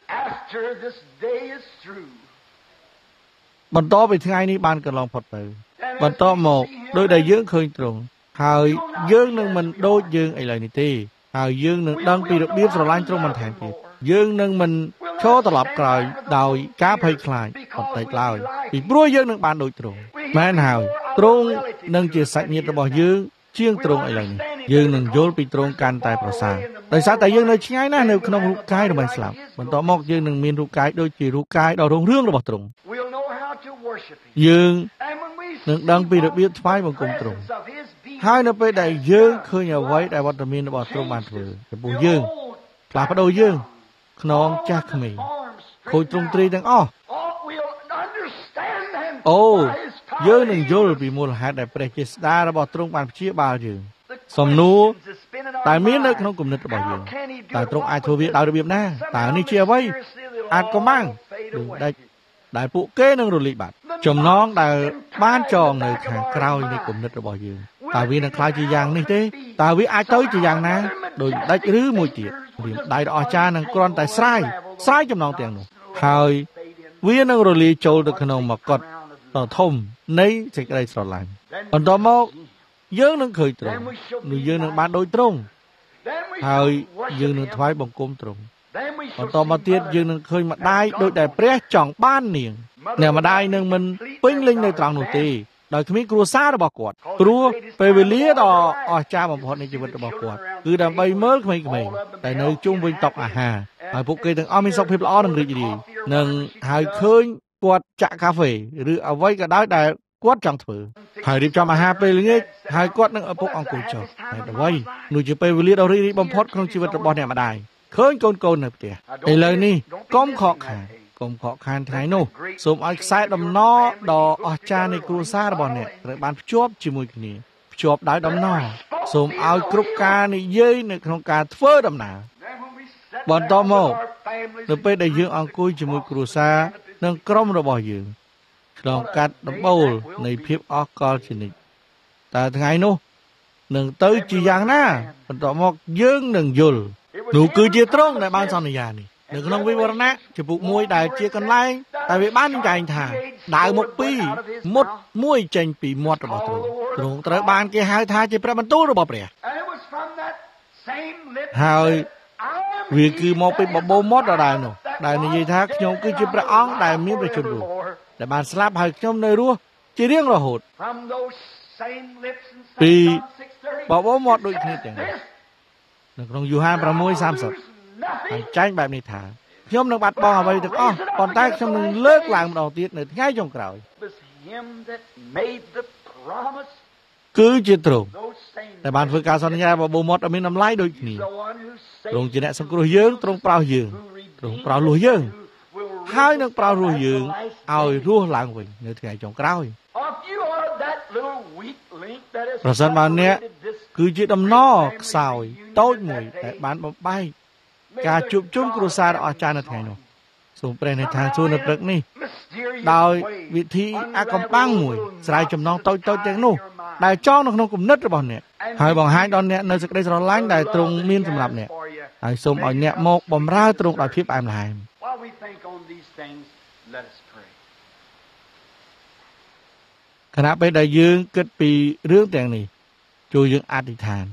បន្តពីថ្ងៃនេះបានកន្លងផុតទៅបន្តមកដោយដែលយើងឃើញទ្រង់ហើយយើងនឹងមិនដូចយើងឥឡូវនេះទេហើយយើងនឹងដឹងពីរបៀបស្រឡាញ់ទ្រង់បន្ថែមទៀតយើងនឹងមិនឈរត្រឡប់ក្រោយដោយការភ័យខ្លាចបន្តិចឡើយពីព្រោះយើងនឹងបានដូចទ្រង់មែនហើយទ្រង់នឹងជាសាច់ញាតិរបស់យើងជាងទ្រង់ឥឡូវនេះយើងនឹងយល់ពីទ្រង់កាន់តែប្រសើរដោយសារតែយើងនៅឆ្ងាយណាស់នៅក្នុងរូបកាយរបស់ស្លាប់បន្តមកយើងនឹងមានរូបកាយដូចជារូបកាយដ៏រុងរឿងរបស់ទ្រង់យើងនឹងដឹងពីរបៀបថ្វាយបង្គំទ្រង់ហើយនៅពេលដែលយើងឃើញអ្វីដែលវត្តមានរបស់ទ្រង់បានធ្វើចំពោះយើងផ្លាស់ប្ដូរយើងខ្នងចាស់ក្មេងខូចទ្រង់ទ្រីទាំងអស់អូយើងនឹងយល់ពីមូលហេតុដែលព្រះជាស្ដារបស់ទ្រង់បានព្យាបាលយើងសំណួរដែលមាននៅក្នុងគំនិតរបស់យើងតើទ្រង់អាចធ្វើវាដោយរបៀបណាតើនេះជាអ្វីអាចកំបាំងដូចដាច់ដែលពួកគេនឹងរលាយបាត់ចំណងដែលបានចងនៅខាងក្រោយនៃគំនិតរបស់យើងតើវានឹងខ្លាចជាយ៉ាងនេះទេតើវាអាចទៅជាយ៉ាងណាដោយដាច់ឬមួយទៀតរៀមដៃដ៏អស្ចារ្យនឹងគ្រាន់តែស្រាយស្រាយចំណងទាំងនោះហើយវានឹងរលាយចូលទៅក្នុងមកុដដ៏ធំនៃសេចក្តីស្រឡាញ់បន្តមកយើងនឹងឃើញទ្រង់នោះយើងនឹងបានដូចទ្រង់ហើយយើងនឹងថ្វាយបង្គំទ្រង់បន្តមកទៀតយើងនឹងឃើញម្ដាយដូចដែលព្រះចង់បាននាងអ្នកម្ដាយនឹងមិនពេញលេញនៅត្រង់នោះទេដោយគ្មានគ្រួសាររបស់គាត់ព្រោះពេលវេលាដ៏អស្ចារ្យបំផុតនៃជីវិតរបស់គាត់គឺដើម្បីមើលក្មេងៗតែនៅជុំវិញតុអាហារហើយពួកគេទាំងអស់មានសុខភាពល្អនិងរីករាយនឹងហើយឃើញគាត់ចាក់កាហ្វេឬអ្វីក៏ដោយដែលគាត់ចង់ធ្វើហើយរៀបចំអាហារពេលល្ងាចហើយគាត់នឹងឪពុកអង្គុយចុះតែអ្វីនោះជាពេលវេលាដ៏រីករាយបំផុតក្នុងជីវិតរបស់អ្នកម្ដាយឃើញកូនកូននៅផ្ទះឥឡូវនេះកុំខកខានកុំខកខានថ្ងៃនោះសូមឲ្យខ្សែដំណរដ៏អស្ចារ្យនៃគ្រួសាររបស់អ្នកត្រូវបានភ្ជាប់ជាមួយគ្នាភ្ជាប់ដោយដំណរសូមឲ្យគ្រប់ការនិយាយនៅក្នុងការធ្វើដំណើរបន្តមកនៅពេលដែលយើងអង្គុយជាមួយគ្រួសារនិងក្រុមរបស់យើងឆ្លងកាត់ដំបូលនៃភាពអស់កល្បជានិច្ចតើថ្ងៃនោះនឹងទៅជាយ៉ាងណាបន្តមកយើងនឹងយល់នោះគឺជាទ្រង់ដែលបានសន្យានេះនៅក្នុងវិវរណៈចំពុកមួយដែលជាកន្លែងតែវាបានចែងថាដាវមុខពីរមុតមួយចេញពីមាត់របស់ទ្រង់ទ្រង់ត្រូវបានគេហៅថាជាព្រះបន្ទូលរបស់ព្រះហើយវាគឺមកពីបបោមាត់ដដែលនោះដែលនិយាយថាខ្ញុំគឺជាព្រះអង្គដែលមានព្រះជន្មរស់ដែលបានស្លាប់ហើយខ្ញុំនៅរស់ជារៀងរហូតពីបបោមាត់ដូចគ្នាទាំងនោះនៅក្នុងយូហានប្រាំមួយ សាមសិបហើយចែងបែបនេះថាខ្ញុំនឹងបាត់បង់អ្វីទាំងអស់ប៉ុន្តែខ្ញុំនឹងលើកឡើងម្ដងទៀតនៅថ្ងៃចុងក្រោយគឺជាទ្រង់ដែលបានធ្វើការសន្យាបបោមាត់ឲ្យមានតម្លៃដូចគ្នាទ្រង់ជាអ្នកសង្គ្រោះយើងទ្រង់ប្រោសយើងទ្រង់ប្រោសរស់យើងហើយនឹងប្រោសរស់យើងឲ្យរស់ឡើងវិញនៅថ្ងៃចុងក្រោយប្រសិនបើអ្នកគឺជាដំណរខ្សោយតូចមួយដែលបានបំបែកការជួបជុំគ្រួសារដ៏អស្ចារ្យនៅថ្ងៃនោះសូមព្រះនៃឋានសួគ៌នៅព្រឹកនេះដោយវិធីអាកំបាំងមួយស្រាយចំណងតូចតូចទាំងនោះដែលចងនៅក្នុងគំនិតរបស់អ្នកហើយបង្ហាញដល់អ្នកនៅសេចក្តីស្រឡាញ់ដែលទ្រង់មានសម្រាប់អ្នកហើយសូមឲ្យអ្នកមកបម្រើទ្រង់ដោយភាពផ្អែមល្ហែមខណៈពេលដែលយើងគិតពីរឿងទាំងនេះចូលយើងអធិដ្ឋាន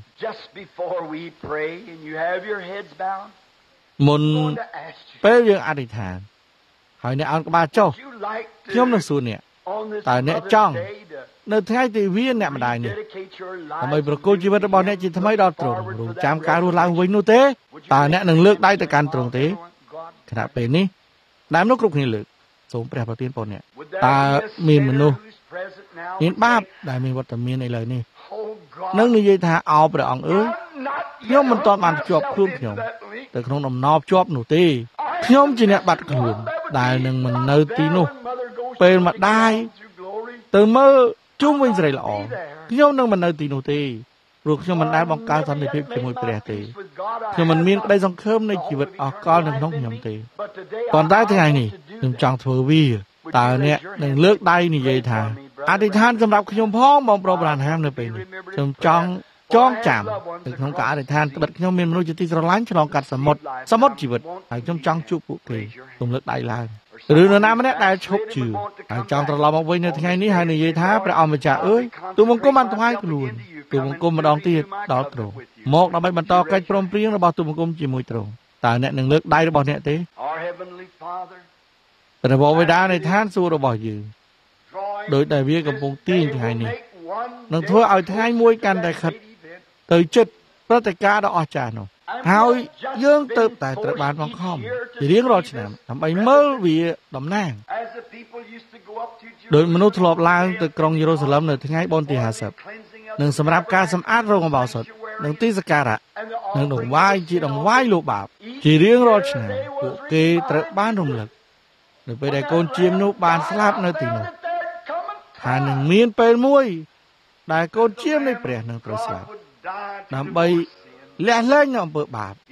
មុនពេលយើងអធិដ្ឋានហើយអ្នកឱនក្បាលចុះខ្ញុំនឹងសួរអ្នកតើអ្នកចង់នៅថ្ងៃទិវាអ្នកម្ដាយនេះដើម្បីប្រគល់ជីវិតរបស់អ្នកជាថ្មីដល់ទ្រង់រងចាំការរស់ឡើងវិញនោះទេតើអ្នកនឹងលើកដៃទៅកាន់ទ្រង់ទេខណៈពេលនេះដែលមនុស្សគ្រប់គ្នាលើកសូមព្រះប្រទានពរអ្នកតើមានមនុស្សមានបាបដែលមានវត្តមានឥឡូវនេះនឹងនិយាយថាអោព្រះអង្គអើយខ្ញុំមិនទាន់បានភ្ជាប់ខ្លួនខ្ញុំទៅក្នុងដំណរភ្ជាប់នោះទេខ្ញុំជាអ្នកបាត់ខ្លួនដែលនឹងមិននៅទីនោះពេលម្ដាយទៅមើលជុំវិញស្រីល្អខ្ញុំនឹងមិននៅទីនោះទេព្រោះខ្ញុំមិនដែលបង្កើតសន្តិភាពជាមួយព្រះទេខ្ញុំមិនមានក្តីសង្ឃឹមនៃជីវិតអស់កលនៅក្នុងខ្ញុំទេប៉ុន្តែថ្ងៃនេះខ្ញុំចង់ធ្វើវាតើអ្នកនឹងលើកដៃនិយាយថាអធិដ្ឋានសម្រាប់ខ្ញុំផងបងប្រុសប្រានហាមនៅពេលនេះខ្ញុំចង់ចងចាំនៅក្នុងការអធិដ្ឋានត្បិតខ្ញុំមានមនុស្សជាទីស្រឡាញ់ឆ្លងកាត់សមុទ្រសមុទ្រជីវិតហើយខ្ញុំចង់ជួបពួកគេទុំលើកដៃឡើងឬនរណាម្នាក់ដែលឈប់ជឿហើយចង់ត្រឡប់មកវិញនៅថ្ងៃនេះហើយនិយាយថាព្រះអង្គម្ចាស់អើយទូលបង្គំបានថ្វាយខ្លួនទូលបង្គំម្ដងទៀតដល់ទ្រង់មកដើម្បីបន្តកិច្ចព្រមព្រៀងរបស់ទូលបង្គំជាមួយទ្រង់តើអ្នកនឹងលើកដៃរបស់អ្នកទេព្រះបិតានៃឋានសួគ៌របស់យើងដោយតែវាកំពុងទាញថ្ងៃនេះនឹងធ្វើឲ្យថ្ងៃមួយកាន់តែខិតទៅជិតព្រឹត្តិការណ៍ដ៏អស្ចារ្យនោះហើយយើងទៅតែត្រូវបានបង្ខំរៀងរាល់ឆ្នាំដើម្បីមើលវាតំណាងដោយមនុស្សធ្លាប់ឡើងទៅក្រុងយេរូសាឡឹមនៅថ្ងៃបុណ្យទីห้าสิบនិងសម្រាប់ការសម្អាតរោងអបោសុតនិងទីសក្ការៈនិងដង្វាយជាដង្វាយលោកបាបជារៀងរាល់ឆ្នាំពួកគេត្រូវបានរំលឹកនៅពេលដែលកូនជាមនោះបានស្លាប់នៅទីនោះហើយនឹងមានពេលមួយដែលកូនជាមនៃព្រះនឹងត្រូវស្លាប់ដើម្បីលះលែងនៅអំពើបាប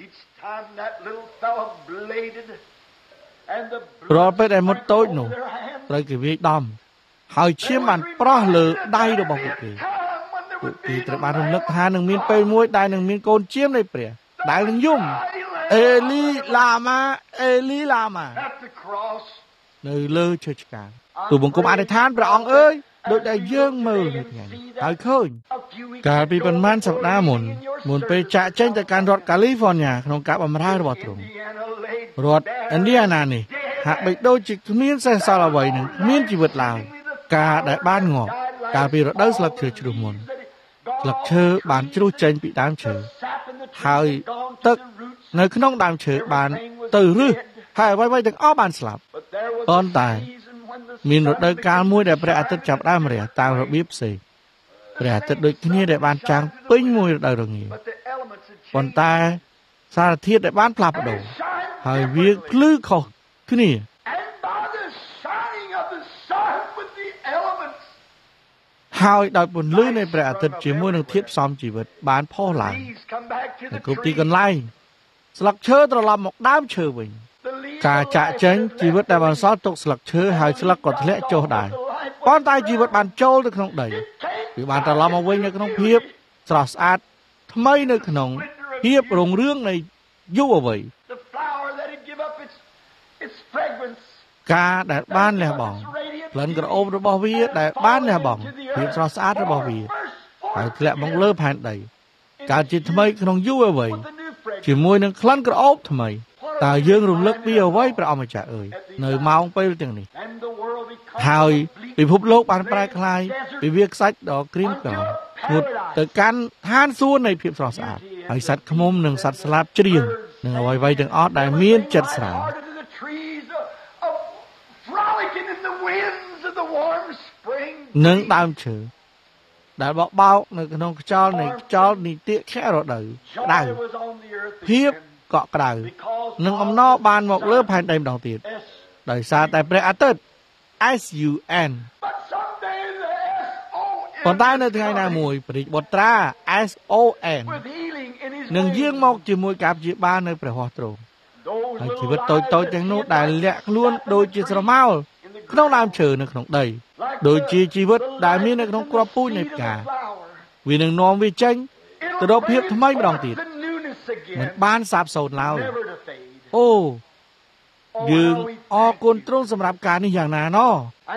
រាល់ពេលដែលមុតតូចនោះត្រូវគេវាយដំហើយឈាមបានប្រោះលើដៃរបស់ពួកគេពួកគេត្រូវបានរំលឹកថានឹងមានពេលមួយដែលនឹងមានកូនជាមនៃព្រះដែលនឹងយំអេលីឡាម៉ាអេលីឡាម៉ានៅលើឈើឆ្កាងទូលបង្គំអធិដ្ឋានព្រះអង្គអើយដូចដែលយើងមើលនៅថ្ងៃនេះហើយឃើញកាលពីប៉ុន្មានសប្តាហ៍មុនមុនពេលចាក់ចេញទៅកាន់រដ្ឋកាលីហ្វ័រញ៉ាក្នុងការបម្រើរបស់ទ្រង់រដ្ឋឥណ្ឌាណានេះហាក់បីដូចជាគ្មានសេះសល់អ្វីនឹងមានជីវិតឡើយការដែលបានងាប់កាលពីរដូវស្លឹកឈើជ្រុះមុនស្លឹកឈើបានជ្រុះចេញពីដើមឈើហើយទឹកនៅក្នុងដើមឈើបានទៅរឹសហើយអ្វីៗទាំងអស់បានស្លាប់ប៉ុន្តែមានរដូវកាលមួយដែលព្រះអាទិត្យចាប់ដើមរះតាមរបៀបផ្សេងព្រះអាទិត្យដូចគ្នាដែលបានចាំងពេញមួយរដូវរងាប៉ុន្តែសារធាតុដែលបានផ្លាស់ប្ដូរហើយវាភ្លឺខុសគ្នាហើយដោយពន្លឺនៃព្រះអាទិត្យជាមួយនឹងធាតុផ្សំជីវិតបានផុសឡើងនៅគ្រប់ទីកន្លែងស្លឹកឈើត្រឡប់មកដើមឈើវិញការចាក់ចេញជីវិតដែលបានសល់ទុកស្លឹកឈើហើយស្លឹកក៏ធ្លាក់ចុះដែរប៉ុន្តែជីវិតបានចូលទៅក្នុងដីវាបានត្រឡប់មកវិញនៅក្នុងភាពស្រស់ស្អាតថ្មីនៅក្នុងភាពរុងរឿងនៃយុវវ័យការដែលបានលះបង់ក្លិនក្រអូបរបស់វាដែលបានលះបង់ភាពស្រស់ស្អាតរបស់វាហើយធ្លាក់មកលើផែនដីកើតជាថ្មីក្នុងយុវវ័យជាមួយនឹងក្លិនក្រអូបថ្មីតើយើងរំលឹកពីអ្វីព្រះអម្ចាស់អើយនៅម៉ោងពេលទាំងនេះហើយពិភពលោកបានប្រែក្លាយពីវាខ្សាច់ដ៏ក្រៀមក្រំឈួតទៅកាន់ឋានសួគ៌នៃភាពស្រស់ស្អាតហើយសត្វឃ្មុំនិងសត្វស្លាបច្រៀងនិងអ្វីៗទាំងអស់ដែលមានចិត្តស្រាលនិងដើមឈើដែលបោកបោកនៅក្នុងខ្យល់នៃខ្យល់នីតិខៈរដូវក្តៅភាពកក់ក្តៅនិងអំណរបានមកលើផែនដីម្ដងទៀតដោយសារតែព្រះអាទិត្យ S U N ប៉ុន្តែនៅថ្ងៃណាមួយព្រះរាជបុត្រា S O N នឹងយាងមកជាមួយការព្យាបាលនៅព្រះហស្ថទ្រង់ហើយជីវិតតូចៗទាំងនោះដែលលាក់ខ្លួនដូចជាស្រមោលក្នុងដើមឈើនៅក្នុងដីដូចជាជីវិតដែលមាននៅក្នុងគ្រាប់ពូជនៃផ្កាវានឹងនាំវាចេញទៅរកភាពថ្មីម្ដងទៀតមិនបានសាបសូន្យឡើយអូយើងអរគុណទ្រង់សម្រាប់ការនេះយ៉ាងណាណោះ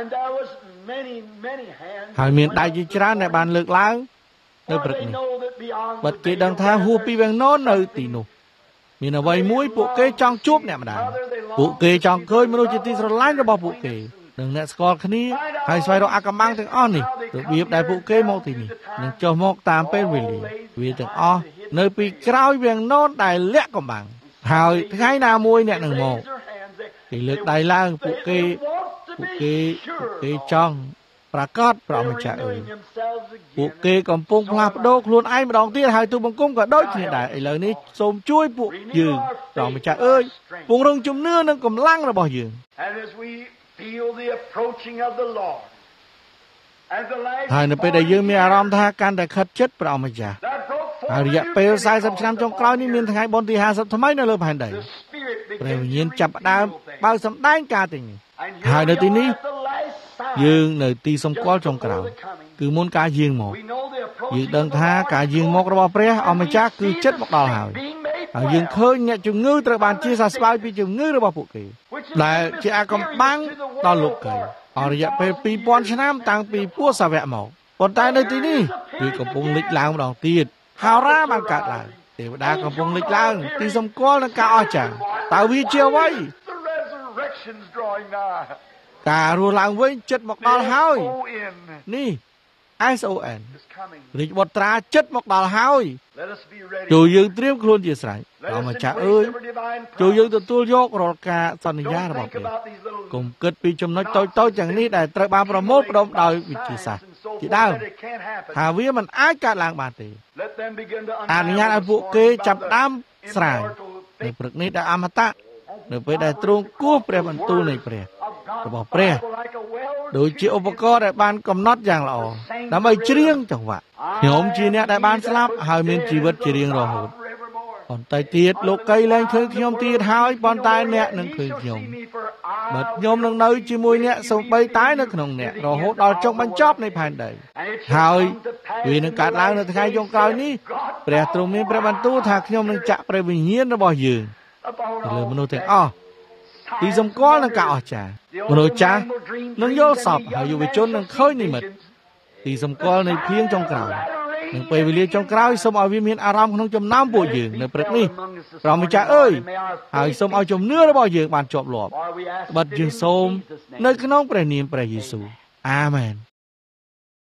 ហើយមានដៃជាច្រើនដែលបានលើកឡើងនៅព្រឹកនេះបាត់គេដឹងថាហួសពីវាំងនននៅទីនោះមានអ្វីមួយពួកគេចង់ជួបអ្នកម្ដាយពួកគេចង់ឃើញមនុស្សជាទីស្រឡាញ់របស់ពួកគេនិងអ្នកស្គាល់គ្នាហើយស្វែងរកអាកំបាំងទាំងអស់នេះរបៀបដែលពួកគេមកទីនេះនឹងចុះមកតាមពេលវេលាវាទាំងអស់នៅពីក្រោយវាំងននដែលលាក់កំបាំងហើយថ្ងៃណាមួយអ្នកនឹងមកគេលើកដៃឡើងពួកគេពួកគេពួកគេចង់ប្រកាសព្រះម្ចាស់អើយពួកគេកំពុងផ្លាស់ប្ដូរខ្លួនឯងម្ដងទៀតហើយទូលបង្គំក៏ដូចគ្នាដែរឥឡូវនេះសូមជួយពួកយើងព្រះម្ចាស់អើយពង្រឹងជំនឿនិងកម្លាំងរបស់យើងហើយនៅពេលដែលយើងមានអារម្មណ៍ថាកាន់តែខិតជិតព្រះម្ចាស់ហើយរយៈពេលสี่สิบឆ្នាំចុងក្រោយនេះមានថ្ងៃបុណ្យទីห้าสิบថ្មីនៅលើផែនដីព្រះវិញ្ញាណចាប់ផ្ដើមបើសម្ដែងការទាំងនេះហើយនៅទីនេះយើងនៅទីសម្គាល់ចុងក្រោយគឺមុនការយាងមកយើងដឹងថាការយាងមករបស់ព្រះអម្ចាស់គឺចិត្តមកដល់ហើយហើយយើងឃើញអ្នកជំងឺត្រូវបានជាសះស្បើយពីជំងឺរបស់ពួកគេដែលជាអាកំបាំងដល់លោកីអររយៈពេលពីរពាន់ឆ្នាំតាំងពីពួកសាវកមកប៉ុន្តែនៅទីនេះគឺកំពុងលេចឡើងម្ដងទៀតហោរាបានកើតឡើងទេវតាកំពុងលេចឡើងទីសម្គាល់នឹងការអស្ចារ្យតើវាជាអ្វីការរស់ឡើងវិញចិត្តមកដល់ហើយនេះ S O N រាជបុត្រាចិត្តមកដល់ហើយចូលយើងត្រៀមខ្លួនជាស្រេចអម្ចាស់អើយចូលយើងទទួលយករាល់ការសន្យារបស់ព្រះកុំគិតពីចំណុចតូចៗយ៉ាងនេះដែលត្រូវបានប្រមូលផ្ដុំដោយវិទ្យាសាស្ត្រជាដើមថាវាមិនអាចកើតឡើងបានទេអនុញ្ញាតឲ្យពួកគេចាប់ដើមស្រាយនៅព្រឹកនេះដែលអមតៈនៅពេលដែលទ្រង់គោះព្រះបន្ទូលនៃព្រះរបស់ព្រះដូចជាឧបករណ៍ដែលបានកំណត់យ៉ាងល្អដើម្បីច្រៀងចង្វាក់ខ្ញុំជាអ្នកដែលបានស្លាប់ហើយមានជីវិតជារៀងរហូតប៉ុន្តែទៀតលោកីលែងឃើញខ្ញុំទៀតហើយប៉ុន្តែអ្នកនឹងឃើញខ្ញុំបើខ្ញុំនឹងនៅជាមួយអ្នកសូម្បីតែនៅក្នុងអ្នករហូតដល់ចុងបញ្ចប់នៃផែនដីហើយវានឹងកើតឡើងនៅថ្ងៃចុងក្រោយនេះព្រះទ្រង់មានព្រះបន្ទូលថាខ្ញុំនឹងចាក់ព្រះវិញ្ញាណរបស់យើងទៅលើមនុស្សទាំងអស់ទីសម្គាល់នឹងការអស្ចារ្យមនុស្សចាស់នឹងយល់សពហើយយុវជននឹងឃើញនិមិត្តទីសម្គាល់នៃភៀងចុងក្រោយនឹងពេលវេលាចុងក្រោយសូមឲ្យវាមានអារម្មណ៍ក្នុងចំណោមពួកយើងនៅព្រឹកនេះព្រះម្ចាស់អើយហើយសូមឲ្យជំនឿរបស់យើងបានជាប់លាប់បិទយើងសូមនៅក្នុងព្រះនាមព្រះយេស៊ូវអាមែន